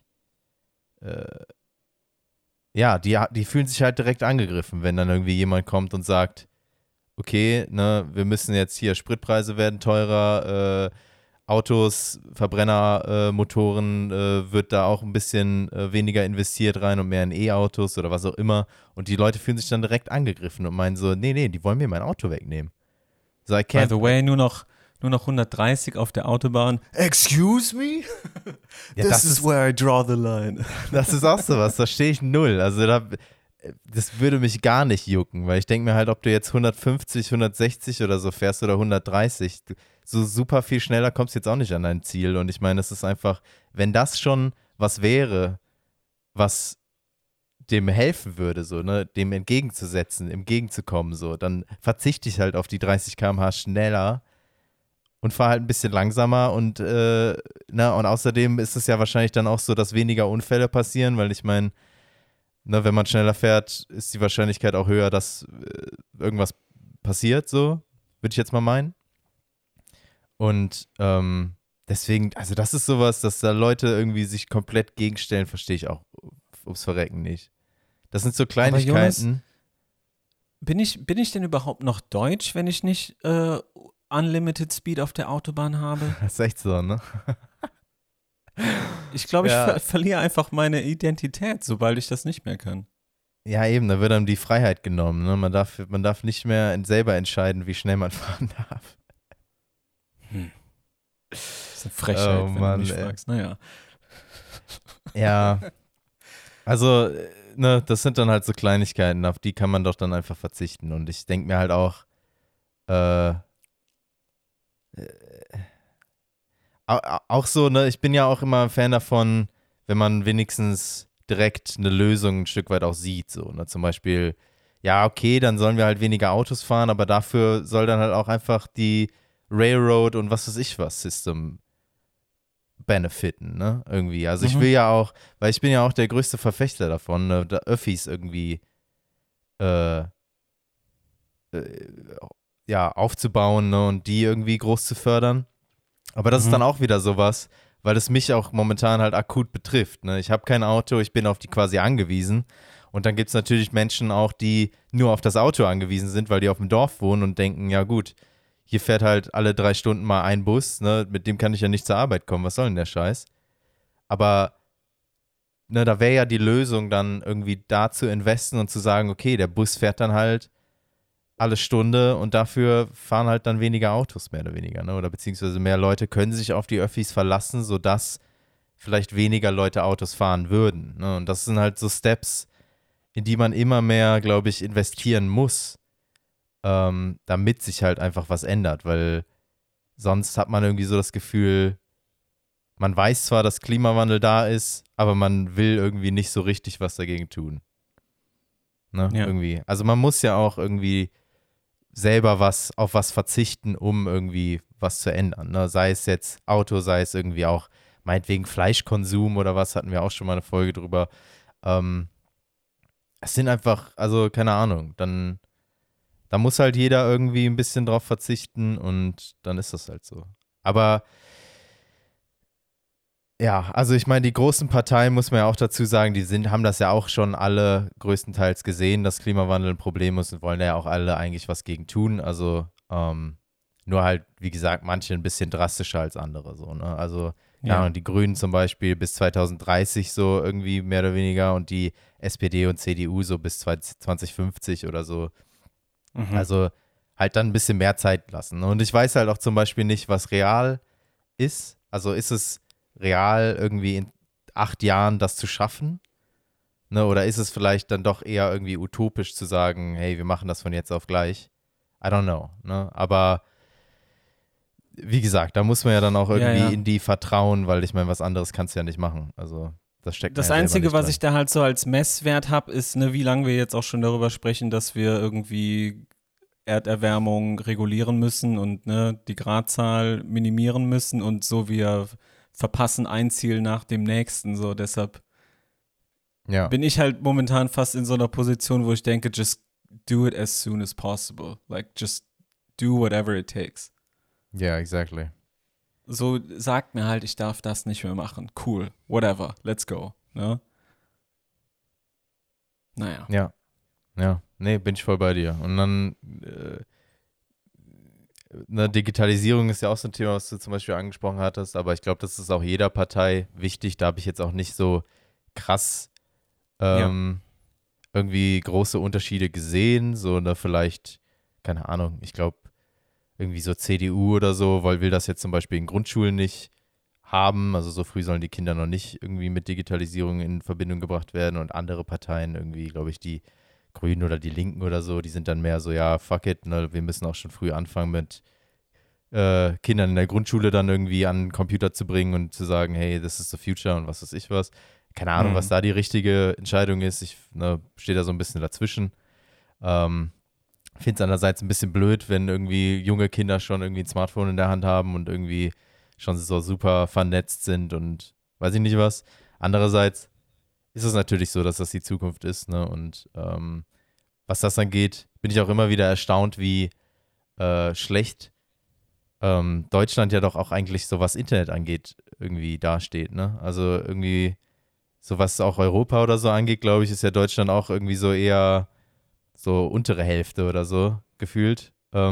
Ja, die fühlen sich halt direkt angegriffen, wenn dann irgendwie jemand kommt und sagt, okay, ne, wir müssen jetzt hier, Spritpreise werden teurer, Autos, Verbrennermotoren, wird da auch ein bisschen weniger investiert rein und mehr in E-Autos oder was auch immer. Und die Leute fühlen sich dann direkt angegriffen und meinen so, nee, die wollen mir mein Auto wegnehmen. So, By the way, nur noch 130 auf der Autobahn. Excuse me? Ja, This is where I draw the line. Das ist auch sowas, da stehe ich null. Also das würde mich gar nicht jucken, weil ich denke mir halt, ob du jetzt 150, 160 oder so fährst oder 130, so super viel schneller kommst du jetzt auch nicht an dein Ziel. Und ich meine, es ist einfach, wenn das schon was wäre, was dem helfen würde, so, ne, dem entgegenzukommen, so, dann verzichte ich halt auf die 30 km/h schneller und fahre halt ein bisschen langsamer und und außerdem ist es ja wahrscheinlich dann auch so, dass weniger Unfälle passieren, weil ich meine, wenn man schneller fährt, ist die Wahrscheinlichkeit auch höher, dass irgendwas passiert, so, würde ich jetzt mal meinen. Und deswegen, also das ist sowas, dass da Leute irgendwie sich komplett gegenstellen, verstehe ich auch ums Verrecken nicht. Das sind so Kleinigkeiten. Jonas, bin ich denn überhaupt noch deutsch, wenn ich nicht Unlimited Speed auf der Autobahn habe? Das ist echt so, ne? Ich glaube, ich verliere einfach meine Identität, sobald ich das nicht mehr kann. Ja, eben, da wird einem die Freiheit genommen. Ne? Man darf nicht mehr selber entscheiden, wie schnell man fahren darf. Das ist eine Frechheit, wenn du mich fragst. Naja. Ja, also, ne, das sind dann halt so Kleinigkeiten, auf die kann man doch dann einfach verzichten. Und ich denke mir halt auch, auch so, ne, ich bin ja auch immer ein Fan davon, wenn man wenigstens direkt eine Lösung ein Stück weit auch sieht, so, ne, zum Beispiel, ja, okay, dann sollen wir halt weniger Autos fahren, aber dafür soll dann halt auch einfach die Railroad und was weiß ich was System benefiten, ne, irgendwie, also ich will ja auch, weil ich bin ja auch der größte Verfechter davon, ne, da Öffis irgendwie ja, aufzubauen, ne, und die irgendwie groß zu fördern. Aber das ist dann auch wieder sowas, weil es mich auch momentan halt akut betrifft. Ne? Ich habe kein Auto, ich bin auf die quasi angewiesen Und dann gibt es natürlich Menschen auch, die nur auf das Auto angewiesen sind, weil die auf dem Dorf wohnen und denken, ja gut, hier fährt halt alle 3 Stunden mal ein Bus, ne, mit dem kann ich ja nicht zur Arbeit kommen, was soll denn der Scheiß? Aber ne, da wäre ja die Lösung dann irgendwie da zu investen und zu sagen, okay, der Bus fährt dann halt alle Stunde und dafür fahren halt dann weniger Autos, mehr oder weniger, ne? Oder beziehungsweise mehr Leute können sich auf die Öffis verlassen, sodass vielleicht weniger Leute Autos fahren würden, ne? Und das sind halt so Steps, in die man immer mehr, glaube ich, investieren muss, damit sich halt einfach was ändert, weil sonst hat man irgendwie so das Gefühl, man weiß zwar, dass Klimawandel da ist, aber man will irgendwie nicht so richtig was dagegen tun. Ne? Ja. Irgendwie. Also man muss ja auch irgendwie selber auf was verzichten, um irgendwie was zu ändern. Ne? Sei es jetzt Auto, sei es irgendwie auch meinetwegen Fleischkonsum oder was, hatten wir auch schon mal eine Folge drüber. Es sind einfach, also keine Ahnung, da muss halt jeder irgendwie ein bisschen drauf verzichten und dann ist das halt so. Aber ja, also ich meine, die großen Parteien, muss man ja auch dazu sagen, haben das ja auch schon alle größtenteils gesehen, dass Klimawandel ein Problem ist und wollen ja auch alle eigentlich was gegen tun. Also nur halt, wie gesagt, manche ein bisschen drastischer als andere. So, ne? Also ja, die Grünen zum Beispiel bis 2030 so irgendwie mehr oder weniger und die SPD und CDU so bis 2050 oder so. Also halt dann ein bisschen mehr Zeit lassen. Und ich weiß halt auch zum Beispiel nicht, was real ist. Also ist es real irgendwie in 8 Jahren das zu schaffen? Ne? Oder ist es vielleicht dann doch eher irgendwie utopisch zu sagen, hey, wir machen das von jetzt auf gleich? I don't know. Ne? Aber wie gesagt, da muss man ja dann auch irgendwie in die vertrauen, weil ich meine, was anderes kannst du ja nicht machen. Also das steckt Das mir ja Einzige, selber was nicht ich da halt so als Messwert habe, ist, ne, wie lange wir jetzt auch schon darüber sprechen, dass wir irgendwie Erderwärmung regulieren müssen und ne, die Gradzahl minimieren müssen und so wir verpassen ein Ziel nach dem nächsten. So, deshalb bin ich halt momentan fast in so einer Position, wo ich denke, just do it as soon as possible. Like, just do whatever it takes. Ja, exactly. So sagt mir halt, ich darf das nicht mehr machen. Cool, whatever, let's go. Ne? Naja. Ja, nee, bin ich voll bei dir. Und dann, Digitalisierung ist ja auch so ein Thema, was du zum Beispiel angesprochen hattest, aber ich glaube, das ist auch jeder Partei wichtig. Da habe ich jetzt auch nicht so krass irgendwie große Unterschiede gesehen. So, ne, vielleicht, keine Ahnung, ich glaube, irgendwie so CDU oder so, weil will das jetzt zum Beispiel in Grundschulen nicht haben. Also so früh sollen die Kinder noch nicht irgendwie mit Digitalisierung in Verbindung gebracht werden und andere Parteien irgendwie, glaube ich, die Grünen oder die Linken oder so, die sind dann mehr so, ja, fuck it, ne, wir müssen auch schon früh anfangen mit Kindern in der Grundschule dann irgendwie an den Computer zu bringen und zu sagen, hey, this is the future und was weiß ich was. Keine Ahnung, was da die richtige Entscheidung ist. Ich stehe da so ein bisschen dazwischen. Finde es andererseits ein bisschen blöd, wenn irgendwie junge Kinder schon irgendwie ein Smartphone in der Hand haben und irgendwie schon so super vernetzt sind und weiß ich nicht was. Andererseits ist es natürlich so, dass das die Zukunft ist, ne? Und was das angeht, bin ich auch immer wieder erstaunt, wie schlecht Deutschland ja doch auch eigentlich so was Internet angeht, irgendwie dasteht, ne? Also irgendwie, so was auch Europa oder so angeht, glaube ich, ist ja Deutschland auch irgendwie so eher so untere Hälfte oder so gefühlt,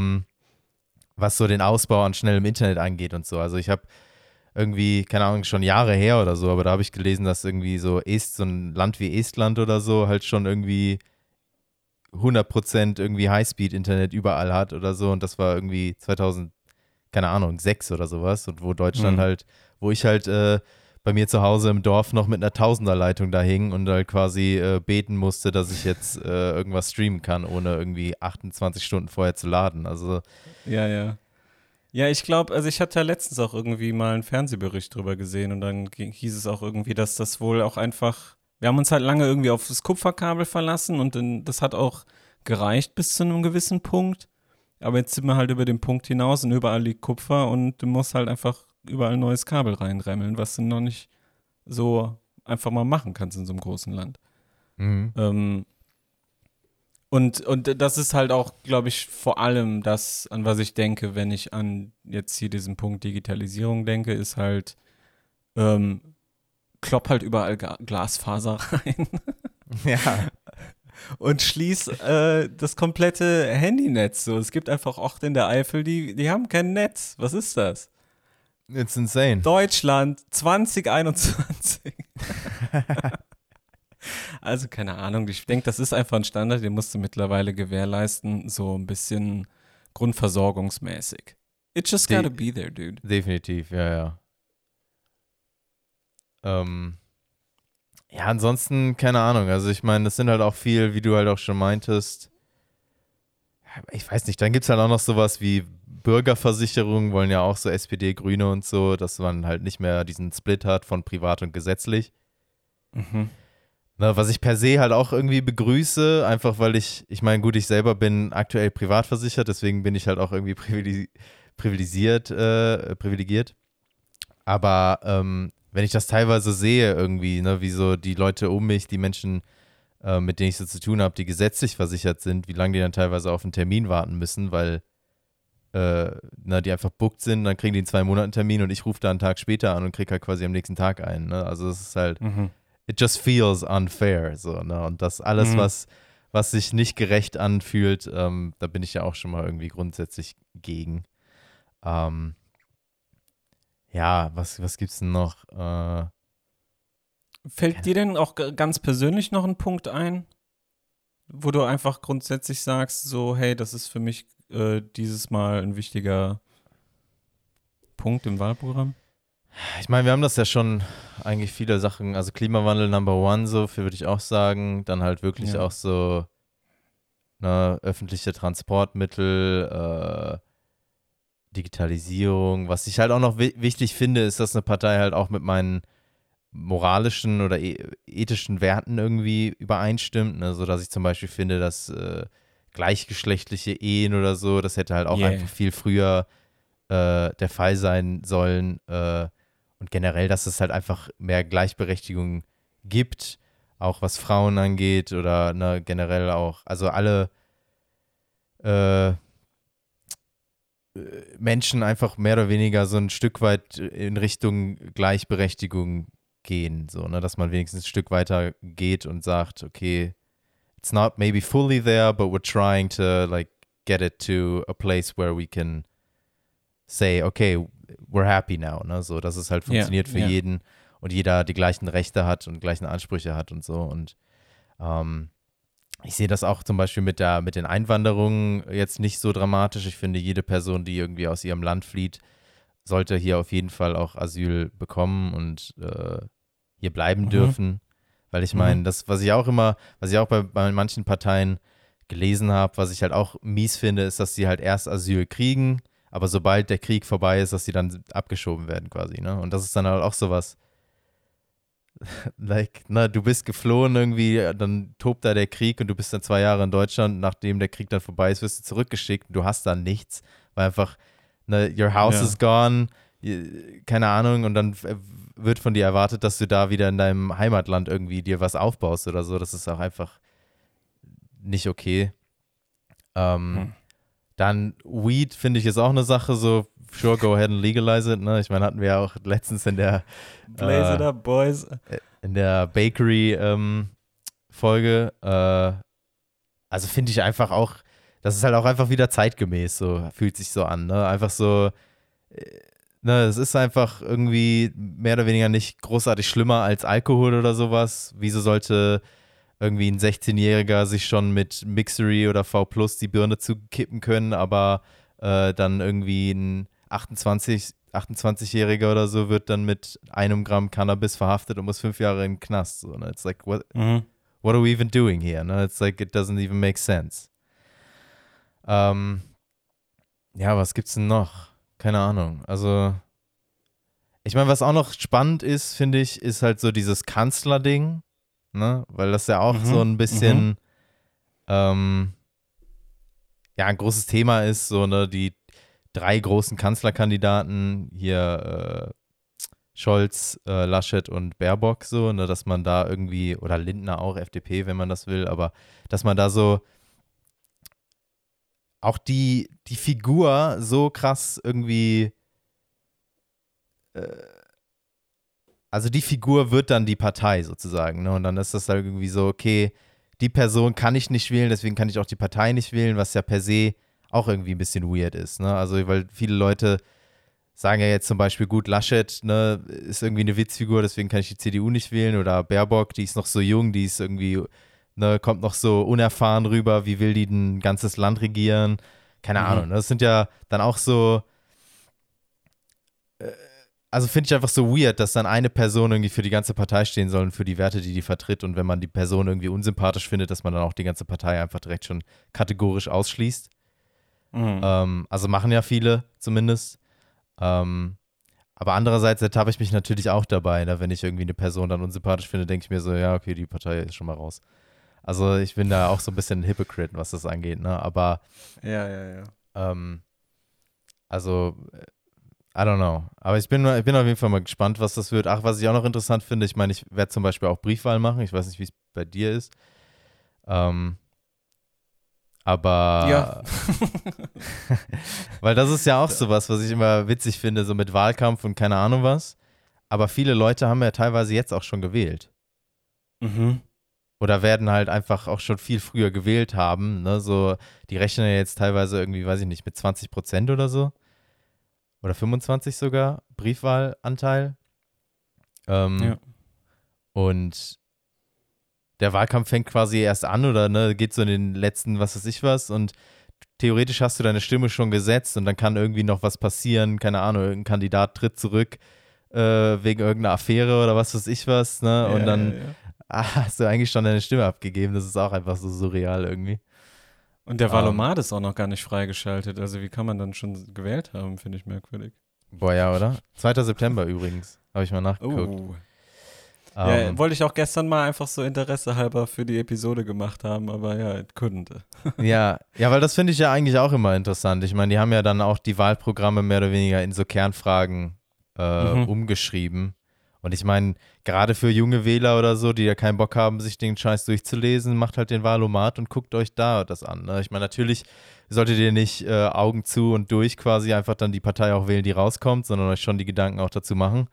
was so den Ausbau an schnellem Internet angeht und so. Also ich habe irgendwie, keine Ahnung, schon Jahre her oder so, aber da habe ich gelesen, dass irgendwie so ein Land wie Estland oder so halt schon irgendwie 100% irgendwie Highspeed-Internet überall hat oder so und das war irgendwie 2000, keine Ahnung, 6 oder sowas und wo Deutschland halt, wo ich halt bei mir zu Hause im Dorf noch mit einer Tausenderleitung da hing und halt quasi beten musste, dass ich jetzt irgendwas streamen kann, ohne irgendwie 28 Stunden vorher zu laden. Also Ja. Ja, ich glaube, also ich hatte ja letztens auch irgendwie mal einen Fernsehbericht drüber gesehen und dann hieß es auch irgendwie, dass das wohl auch einfach, wir haben uns halt lange irgendwie auf das Kupferkabel verlassen und das hat auch gereicht bis zu einem gewissen Punkt. Aber jetzt sind wir halt über den Punkt hinaus und überall liegt Kupfer und du musst halt einfach überall ein neues Kabel reinremmeln, was du noch nicht so einfach mal machen kannst in so einem großen Land. Und das ist halt auch, glaube ich, vor allem das, an was ich denke, wenn ich an jetzt hier diesen Punkt Digitalisierung denke, ist halt, klopp halt überall Glasfaser rein. ja. und schließ das komplette Handynetz. So. Es gibt einfach Orte in der Eifel, die haben kein Netz. Was ist das? It's insane. Deutschland 2021. Also keine Ahnung, ich denke, das ist einfach ein Standard, den musst du mittlerweile gewährleisten, so ein bisschen grundversorgungsmäßig. It just gotta be there, dude. Definitiv, ja. Ja, ansonsten, keine Ahnung. Also ich meine, das sind halt auch viel, wie du halt auch schon meintest. Ich weiß nicht, dann gibt es halt auch noch sowas wie Bürgerversicherung, wollen ja auch so SPD, Grüne und so, dass man halt nicht mehr diesen Split hat von privat und gesetzlich. Mhm. Na, was ich per se halt auch irgendwie begrüße, einfach weil ich meine, gut, ich selber bin aktuell privat versichert, deswegen bin ich halt auch irgendwie privilegiert. Aber wenn ich das teilweise sehe irgendwie, ne, wie so die Leute um mich, die Menschen, mit denen ich so zu tun habe, die gesetzlich versichert sind, wie lange die dann teilweise auf einen Termin warten müssen, weil die einfach booked sind, dann kriegen die in 2 Monaten einen Termin und ich rufe da einen Tag später an und kriege halt quasi am nächsten Tag einen. Ne? Also es ist halt, it just feels unfair. So, ne? Und das alles, was sich nicht gerecht anfühlt, da bin ich ja auch schon mal irgendwie grundsätzlich gegen. Ja, was gibt's denn noch? Fällt dir denn auch ganz persönlich noch ein Punkt ein, wo du einfach grundsätzlich sagst, so, hey, das ist für mich dieses Mal ein wichtiger Punkt im Wahlprogramm? Ich meine, wir haben das ja schon eigentlich viele Sachen, also Klimawandel Number One, so würde ich auch sagen, dann halt wirklich auch so öffentliche Transportmittel, Digitalisierung. Was ich halt auch noch wichtig finde, ist, dass eine Partei halt auch mit meinen moralischen oder ethischen Werten irgendwie übereinstimmt, ne? So dass ich zum Beispiel finde, dass gleichgeschlechtliche Ehen oder so, das hätte halt auch einfach viel früher der Fall sein sollen und generell, dass es halt einfach mehr Gleichberechtigung gibt, auch was Frauen angeht oder generell auch, also alle Menschen einfach mehr oder weniger so ein Stück weit in Richtung Gleichberechtigung gehen, so, ne, dass man wenigstens ein Stück weiter geht und sagt, okay, it's not maybe fully there, but we're trying to like get it to a place where we can say, okay, we're happy now, ne, so, dass es halt funktioniert für jeden und jeder die gleichen Rechte hat und gleichen Ansprüche hat und so und ich sehe das auch zum Beispiel mit den Einwanderungen jetzt nicht so dramatisch. Ich finde, jede Person, die irgendwie aus ihrem Land flieht, sollte hier auf jeden Fall auch Asyl bekommen und hier bleiben dürfen. Weil ich meine, das, was ich auch bei manchen Parteien gelesen habe, was ich halt auch mies finde, ist, dass sie halt erst Asyl kriegen, aber sobald der Krieg vorbei ist, dass sie dann abgeschoben werden quasi, ne? Und das ist dann halt auch sowas, du bist geflohen irgendwie, dann tobt da der Krieg und du bist dann 2 Jahre in Deutschland, nachdem der Krieg dann vorbei ist, wirst du zurückgeschickt und du hast dann nichts, weil einfach, your house is gone, keine Ahnung, und dann wird von dir erwartet, dass du da wieder in deinem Heimatland irgendwie dir was aufbaust oder so, das ist auch einfach nicht okay. Dann Weed finde ich ist auch eine Sache, so sure, go ahead and legalize it, ne? Ich meine, hatten wir ja auch letztens in der Blaze it up, boys. In der Bakery-Folge. Also finde ich einfach auch, das ist halt auch einfach wieder zeitgemäß, so fühlt sich so an, ne? Einfach so, es ist einfach irgendwie mehr oder weniger nicht großartig schlimmer als Alkohol oder sowas. Wieso sollte irgendwie ein 16-Jähriger sich schon mit Mixery oder V+ die Birne zukippen können, aber dann irgendwie ein 28-Jähriger oder so wird dann mit 1 Gramm Cannabis verhaftet und muss 5 Jahre in den Knast. So, ne? It's like, what are we even doing here? Ne? It's like, it doesn't even make sense. Ja, was gibt's denn noch? Keine Ahnung. Also, ich meine, was auch noch spannend ist, finde ich, ist halt so dieses Kanzlerding, ne? Weil das ja auch so ein bisschen ein großes Thema ist, so, ne, die 3 großen Kanzlerkandidaten, hier Scholz, Laschet und Baerbock, so, ne, dass man da irgendwie, oder Lindner auch, FDP, wenn man das will, aber dass man da so auch die Figur so krass irgendwie, also die Figur wird dann die Partei sozusagen, ne, und dann ist das halt irgendwie so, okay, die Person kann ich nicht wählen, deswegen kann ich auch die Partei nicht wählen, was ja per se auch irgendwie ein bisschen weird ist. Ne? Also, weil viele Leute sagen ja jetzt zum Beispiel, gut, Laschet, ne, ist irgendwie eine Witzfigur, deswegen kann ich die CDU nicht wählen. Oder Baerbock, die ist noch so jung, die ist irgendwie, ne, kommt noch so unerfahren rüber, wie will die ein ganzes Land regieren? Keine Ahnung. Ne? Das sind ja dann auch so, also finde ich einfach so weird, dass dann eine Person irgendwie für die ganze Partei stehen soll und für die Werte, die vertritt. Und wenn man die Person irgendwie unsympathisch findet, dass man dann auch die ganze Partei einfach direkt schon kategorisch ausschließt. Also machen ja viele zumindest. Aber andererseits ertappe ich mich natürlich auch dabei, ne? Wenn ich irgendwie eine Person dann unsympathisch finde, denke ich mir so, ja, okay, die Partei ist schon mal raus. Also ich bin da auch so ein bisschen ein Hypocrite, was das angeht, ne? Aber Ja. also, I don't know. Aber ich bin auf jeden Fall mal gespannt, was das wird. Ach, was ich auch noch interessant finde, ich meine, ich werde zum Beispiel auch Briefwahl machen. Ich weiß nicht, wie es bei dir ist. Aber Ja. weil das ist ja auch sowas, was ich immer witzig finde, so mit Wahlkampf und keine Ahnung was. Aber viele Leute haben ja teilweise jetzt auch schon gewählt. Oder werden halt einfach auch schon viel früher gewählt haben. Ne? So, die rechnen ja jetzt teilweise irgendwie, weiß ich nicht, mit 20% oder so. Oder 25 sogar, Briefwahlanteil. Ja. Und der Wahlkampf fängt quasi erst an oder ne, geht so in den letzten, was weiß ich was. Und theoretisch hast du deine Stimme schon gesetzt und dann kann irgendwie noch was passieren. Keine Ahnung, irgendein Kandidat tritt zurück wegen irgendeiner Affäre oder was weiß ich was. Ne? Und dann hast du eigentlich schon deine Stimme abgegeben. Das ist auch einfach so surreal irgendwie. Und der Valomat ist auch noch gar nicht freigeschaltet. Also wie kann man dann schon gewählt haben, finde ich merkwürdig. Boah, ja, oder? 2. September übrigens. Habe ich mal nachgeguckt. Ja, wollte ich auch gestern mal einfach so interessehalber für die Episode gemacht haben, aber ja, it couldn't. Ja, weil das finde ich ja eigentlich auch immer interessant. Ich meine, die haben ja dann auch die Wahlprogramme mehr oder weniger in so Kernfragen umgeschrieben. Und ich meine, gerade für junge Wähler oder so, die ja keinen Bock haben, sich den Scheiß durchzulesen, macht halt den Wahlomat und guckt euch da das an. Ne? Ich meine, natürlich solltet ihr nicht Augen zu und durch quasi einfach dann die Partei auch wählen, die rauskommt, sondern euch schon die Gedanken auch dazu machen.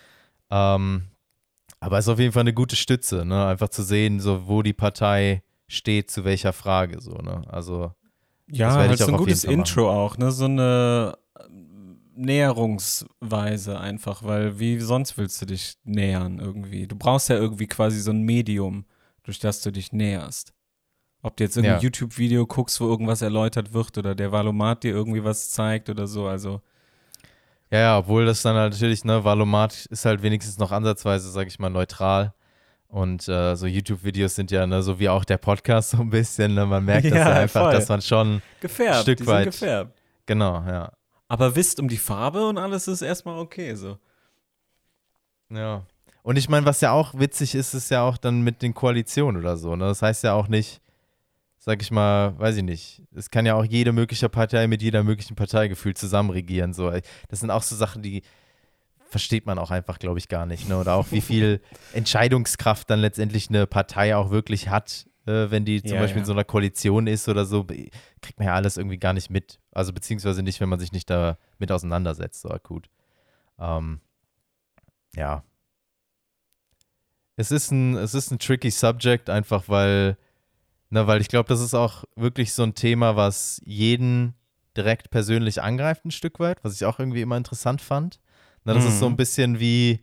Aber es ist auf jeden Fall eine gute Stütze, ne? Einfach zu sehen, so wo die Partei steht, zu welcher Frage, so, ne? Also ja, das werde halt ich so auch ein auf gutes jeden Fall Intro auch, ne? So eine Näherungsweise einfach, weil wie sonst willst du dich nähern irgendwie? Du brauchst ja irgendwie quasi so ein Medium, durch das du dich näherst. Ob du jetzt irgendein YouTube-Video guckst, wo irgendwas erläutert wird oder der Valomat dir irgendwie was zeigt oder so, also Ja, obwohl das dann halt natürlich, ne, Valomat ist halt wenigstens noch ansatzweise, sag ich mal, neutral. Und so YouTube-Videos sind ja, ne, so wie auch der Podcast so ein bisschen, ne, man merkt das ja einfach, voll. dass man schon gefärbt, ein Stück die weit. sind gefärbt. Genau, ja. Aber wisst um die Farbe und alles ist erstmal okay so. Ja. Und ich meine, was ja auch witzig ist, ist ja auch dann mit den Koalitionen oder so, ne? Das heißt ja auch nicht, sag ich mal, weiß ich nicht, es kann ja auch jede mögliche Partei mit jeder möglichen Partei gefühlt zusammen regieren. So. Das sind auch so Sachen, die versteht man auch einfach, glaube ich, gar nicht. Ne? Oder auch wie viel Entscheidungskraft dann letztendlich eine Partei auch wirklich hat, wenn die zum Beispiel in so einer Koalition ist oder so, kriegt man ja alles irgendwie gar nicht mit. Also beziehungsweise nicht, wenn man sich nicht da mit auseinandersetzt, so akut. Ja. Es ist ein tricky Subject, einfach weil ich glaube, das ist auch wirklich so ein Thema, was jeden direkt persönlich angreift ein Stück weit, was ich auch irgendwie immer interessant fand. Das ist so ein bisschen wie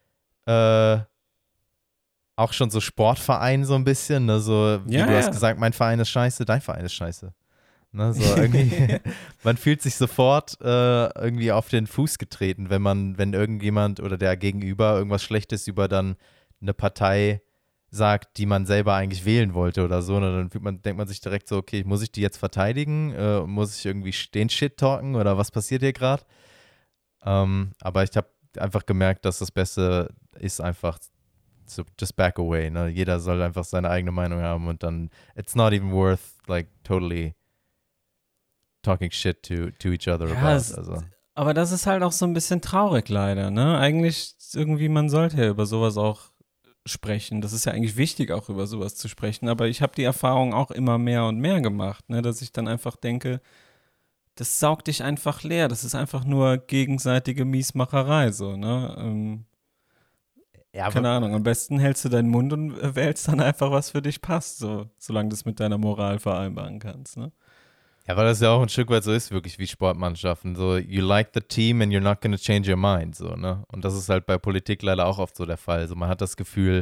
auch schon so Sportverein so ein bisschen, ne? So wie du hast gesagt, mein Verein ist scheiße, dein Verein ist scheiße. Ne? So irgendwie, man fühlt sich sofort irgendwie auf den Fuß getreten, wenn irgendjemand oder der Gegenüber irgendwas Schlechtes über dann eine Partei sagt, die man selber eigentlich wählen wollte oder so, und dann denkt man sich direkt so, okay, muss ich die jetzt verteidigen? Muss ich irgendwie den Shit talken oder was passiert hier gerade? Aber ich habe einfach gemerkt, dass das Beste ist einfach so just back away. Ne? Jeder soll einfach seine eigene Meinung haben und dann it's not even worth like totally talking shit to each other about. Also. Aber das ist halt auch so ein bisschen traurig leider, ne? Eigentlich irgendwie, man sollte ja über sowas auch sprechen. Das ist ja eigentlich wichtig, auch über sowas zu sprechen. Aber ich habe die Erfahrung auch immer mehr und mehr gemacht, ne? Dass ich dann einfach denke, das saugt dich einfach leer. Das ist einfach nur gegenseitige Miesmacherei, so, ne? Ja, keine Ahnung, am besten hältst du deinen Mund und wählst dann einfach, was für dich passt, so, solange du es mit deiner Moral vereinbaren kannst, ne? Ja, weil das ja auch ein Stück weit so ist, wirklich wie Sportmannschaften. So, you like the team and you're not gonna change your mind, so, ne? Und das ist halt bei Politik leider auch oft so der Fall. So, man hat das Gefühl,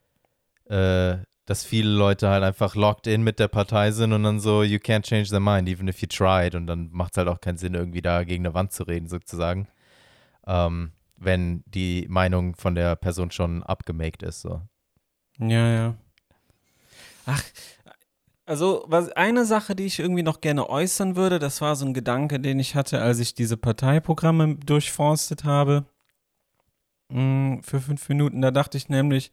dass viele Leute halt einfach locked in mit der Partei sind und dann so, you can't change their mind, even if you tried. Und dann macht es halt auch keinen Sinn, irgendwie da gegen eine Wand zu reden, sozusagen. Wenn die Meinung von der Person schon abgemaked ist, so. Ja, ja. Ach, also eine Sache, die ich irgendwie noch gerne äußern würde, das war so ein Gedanke, den ich hatte, als ich diese Parteiprogramme durchforstet habe. Für 5 Minuten, da dachte ich nämlich,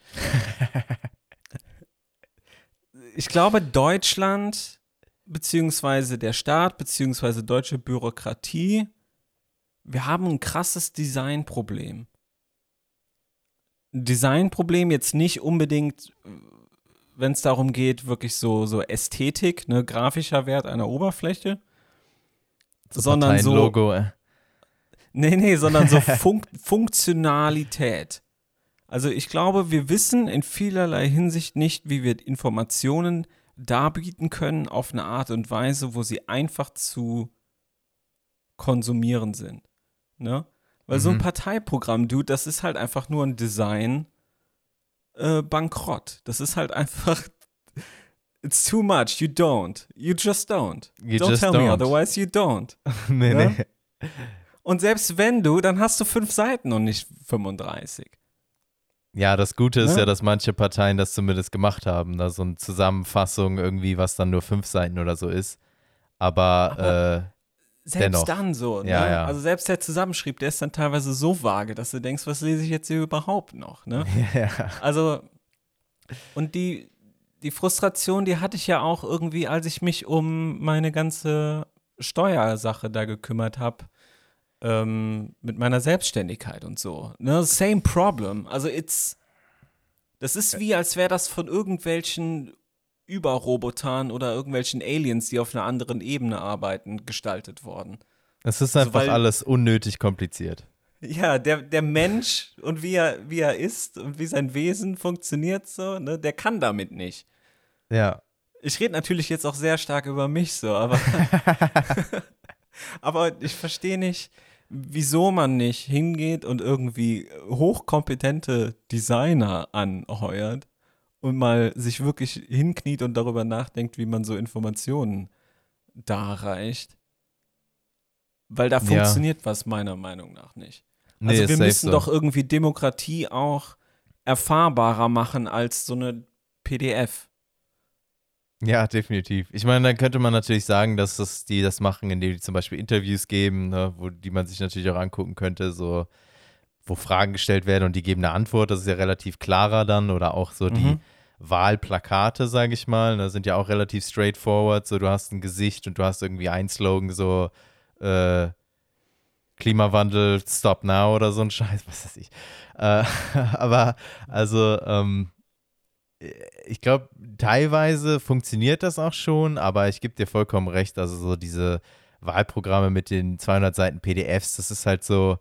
ich glaube, Deutschland, beziehungsweise der Staat, beziehungsweise deutsche Bürokratie, wir haben ein krasses Designproblem. Ein Designproblem jetzt nicht unbedingt, wenn es darum geht, wirklich so Ästhetik, ne, grafischer Wert einer Oberfläche, sondern so Logo. Nee, sondern so Funktionalität. Also ich glaube, wir wissen in vielerlei Hinsicht nicht, wie wir Informationen darbieten können auf eine Art und Weise, wo sie einfach zu konsumieren sind. Ne? Weil so ein Parteiprogramm, Dude, das ist halt einfach nur ein Design Bankrott. Das ist halt einfach it's too much, you don't. You just don't. Don't tell me otherwise, you don't. Nee, ne? nee. Und selbst wenn du, dann hast du 5 Seiten und nicht 35. Ja, das Gute ist Ne? ja, dass manche Parteien das zumindest gemacht haben. Da so eine Zusammenfassung irgendwie, was dann nur 5 Seiten oder so ist. Aber Selbst dennoch. dann so, ne? Ja, ja. Also selbst der Zusammenschrieb, der ist dann teilweise so vage, dass du denkst, was lese ich jetzt hier überhaupt noch, ne? Ja. Also, und die Frustration, die hatte ich ja auch irgendwie, als ich mich um meine ganze Steuersache da gekümmert habe, mit meiner Selbstständigkeit und so. Ne? Same problem. Also das ist wie, als wäre das von irgendwelchen Überrobotern oder irgendwelchen Aliens, die auf einer anderen Ebene arbeiten, gestaltet worden. Es ist einfach alles unnötig kompliziert. Ja, der Mensch und wie er ist und wie sein Wesen funktioniert so, ne, der kann damit nicht. Ja. Ich rede natürlich jetzt auch sehr stark über mich so, aber aber ich verstehe nicht, wieso man nicht hingeht und irgendwie hochkompetente Designer anheuert und mal sich wirklich hinkniet und darüber nachdenkt, wie man so Informationen darreicht. Weil da funktioniert was meiner Meinung nach nicht. Nee, Also wir safe müssen so. doch irgendwie Demokratie auch erfahrbarer machen als so eine PDF. Ja, definitiv. Ich meine, dann könnte man natürlich sagen, dass die das machen, indem die zum Beispiel Interviews geben, ne, die man sich natürlich auch angucken könnte, so, wo Fragen gestellt werden und die geben eine Antwort. Das ist ja relativ klarer dann. Oder auch so die Wahlplakate, sage ich mal. Da sind ja auch relativ straightforward. So, du hast ein Gesicht und du hast irgendwie ein Slogan, so Klimawandel, stop now oder so ein Scheiß, was weiß ich. Aber also, ich glaube, teilweise funktioniert das auch schon, aber ich gebe dir vollkommen recht, also so diese Wahlprogramme mit den 200 Seiten PDFs, das ist halt so,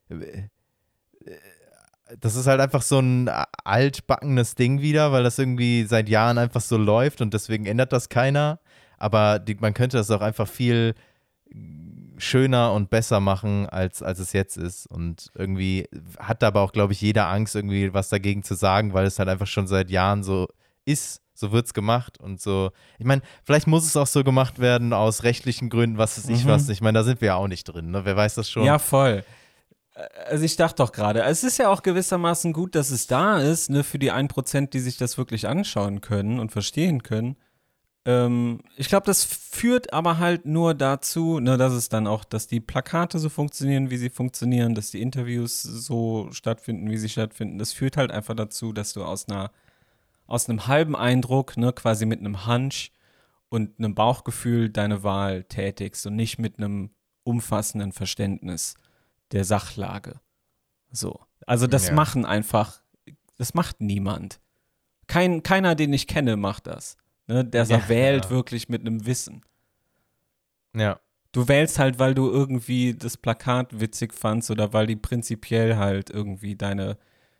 das ist halt einfach so ein altbackenes Ding wieder, weil das irgendwie seit Jahren einfach so läuft und deswegen ändert das keiner, aber man könnte das auch einfach viel schöner und besser machen, als es jetzt ist. Und irgendwie hat aber auch, glaube ich, jeder Angst, irgendwie was dagegen zu sagen, weil es halt einfach schon seit Jahren so ist. So wird es gemacht und so. Ich meine, vielleicht muss es auch so gemacht werden aus rechtlichen Gründen, was weiß ich was. Ich meine, da sind wir ja auch nicht drin, ne? Wer weiß das schon? Ja, voll. Also ich dachte doch gerade, es ist ja auch gewissermaßen gut, dass es da ist, ne, für die 1%, die sich das wirklich anschauen können und verstehen können. Ich glaube, das führt aber halt nur dazu, ne, dass die Plakate so funktionieren, wie sie funktionieren, dass die Interviews so stattfinden, wie sie stattfinden. Das führt halt einfach dazu, dass du aus einem halben Eindruck, ne, quasi mit einem Hunch und einem Bauchgefühl deine Wahl tätigst und nicht mit einem umfassenden Verständnis der Sachlage. So. Also das macht niemand. Keiner, den ich kenne, macht das. Ne, der wählt wirklich mit einem Wissen. Ja. Du wählst halt, weil du irgendwie das Plakat witzig fandst oder weil die prinzipiell halt irgendwie deine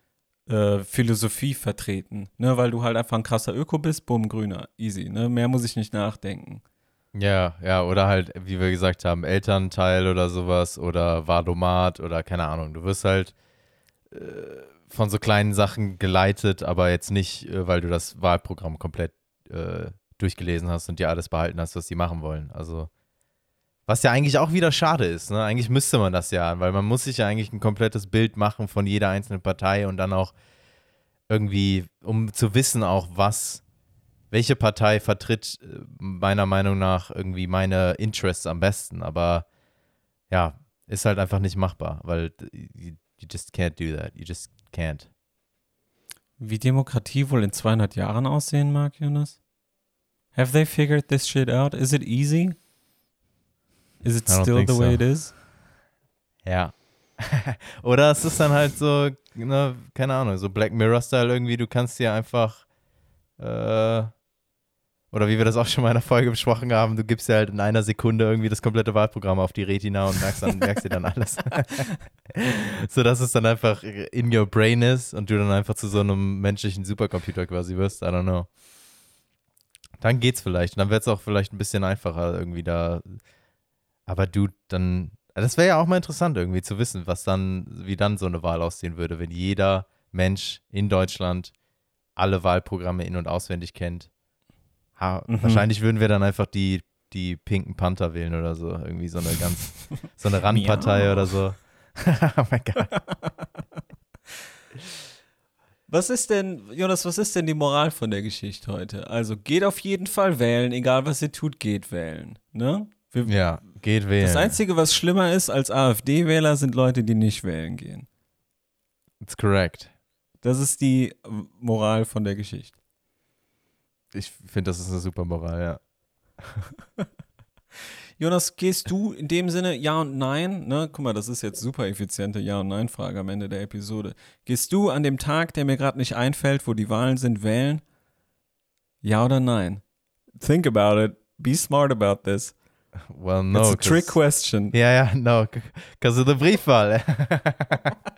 Philosophie vertreten, ne, weil du halt einfach ein krasser Öko bist, bumm, grüner, easy, ne, mehr muss ich nicht nachdenken. Ja, ja, oder halt, wie wir gesagt haben, Elternteil oder sowas oder Valomat oder keine Ahnung. Du wirst halt von so kleinen Sachen geleitet, aber jetzt nicht, weil du das Wahlprogramm komplett durchgelesen hast und dir alles behalten hast, was die machen wollen. Also, was ja eigentlich auch wieder schade ist, ne? Eigentlich müsste man das ja, weil man muss sich ja eigentlich ein komplettes Bild machen von jeder einzelnen Partei und dann auch irgendwie, um zu wissen auch, welche Partei vertritt meiner Meinung nach irgendwie meine Interests am besten. Aber ja, ist halt einfach nicht machbar, weil you just can't do that. You just can't. Wie Demokratie wohl in 200 Jahren aussehen mag, Jonas? Have they figured this shit out? Is it easy? Is it I don't still think the way so. it is? Ja. Oder es ist dann halt so, ne, keine Ahnung, so Black Mirror-Style irgendwie, du kannst dir einfach, oder wie wir das auch schon mal in einer Folge besprochen haben, du gibst dir halt in einer Sekunde irgendwie das komplette Wahlprogramm auf die Retina und merkst dir dann alles. So dass es dann einfach in your brain ist und du dann einfach zu so einem menschlichen Supercomputer quasi wirst, I don't know. Dann geht's vielleicht und dann wird es auch vielleicht ein bisschen einfacher irgendwie da. Aber das wäre ja auch mal interessant irgendwie zu wissen, wie dann so eine Wahl aussehen würde, wenn jeder Mensch in Deutschland alle Wahlprogramme in- und auswendig kennt. Wahrscheinlich würden wir dann einfach die pinken Panther wählen oder so. Irgendwie so eine Randpartei oder so. Oh mein Gott. Jonas, was ist denn die Moral von der Geschichte heute? Also geht auf jeden Fall wählen, egal was ihr tut, geht wählen. Ne? Ja, geht wählen. Das Einzige, was schlimmer ist als AfD-Wähler, sind Leute, die nicht wählen gehen. It's correct. Das ist die Moral von der Geschichte. Ich finde, das ist eine super Moral, ja. Jonas, gehst du in dem Sinne Ja und Nein, ne? Guck mal, das ist jetzt super effiziente Ja- und Nein-Frage am Ende der Episode. Gehst du an dem Tag, der mir gerade nicht einfällt, wo die Wahlen sind, wählen? Ja oder nein? Think about it. Be smart about this. Well, no. It's a trick question. Ja, no. Because of the Briefwahl.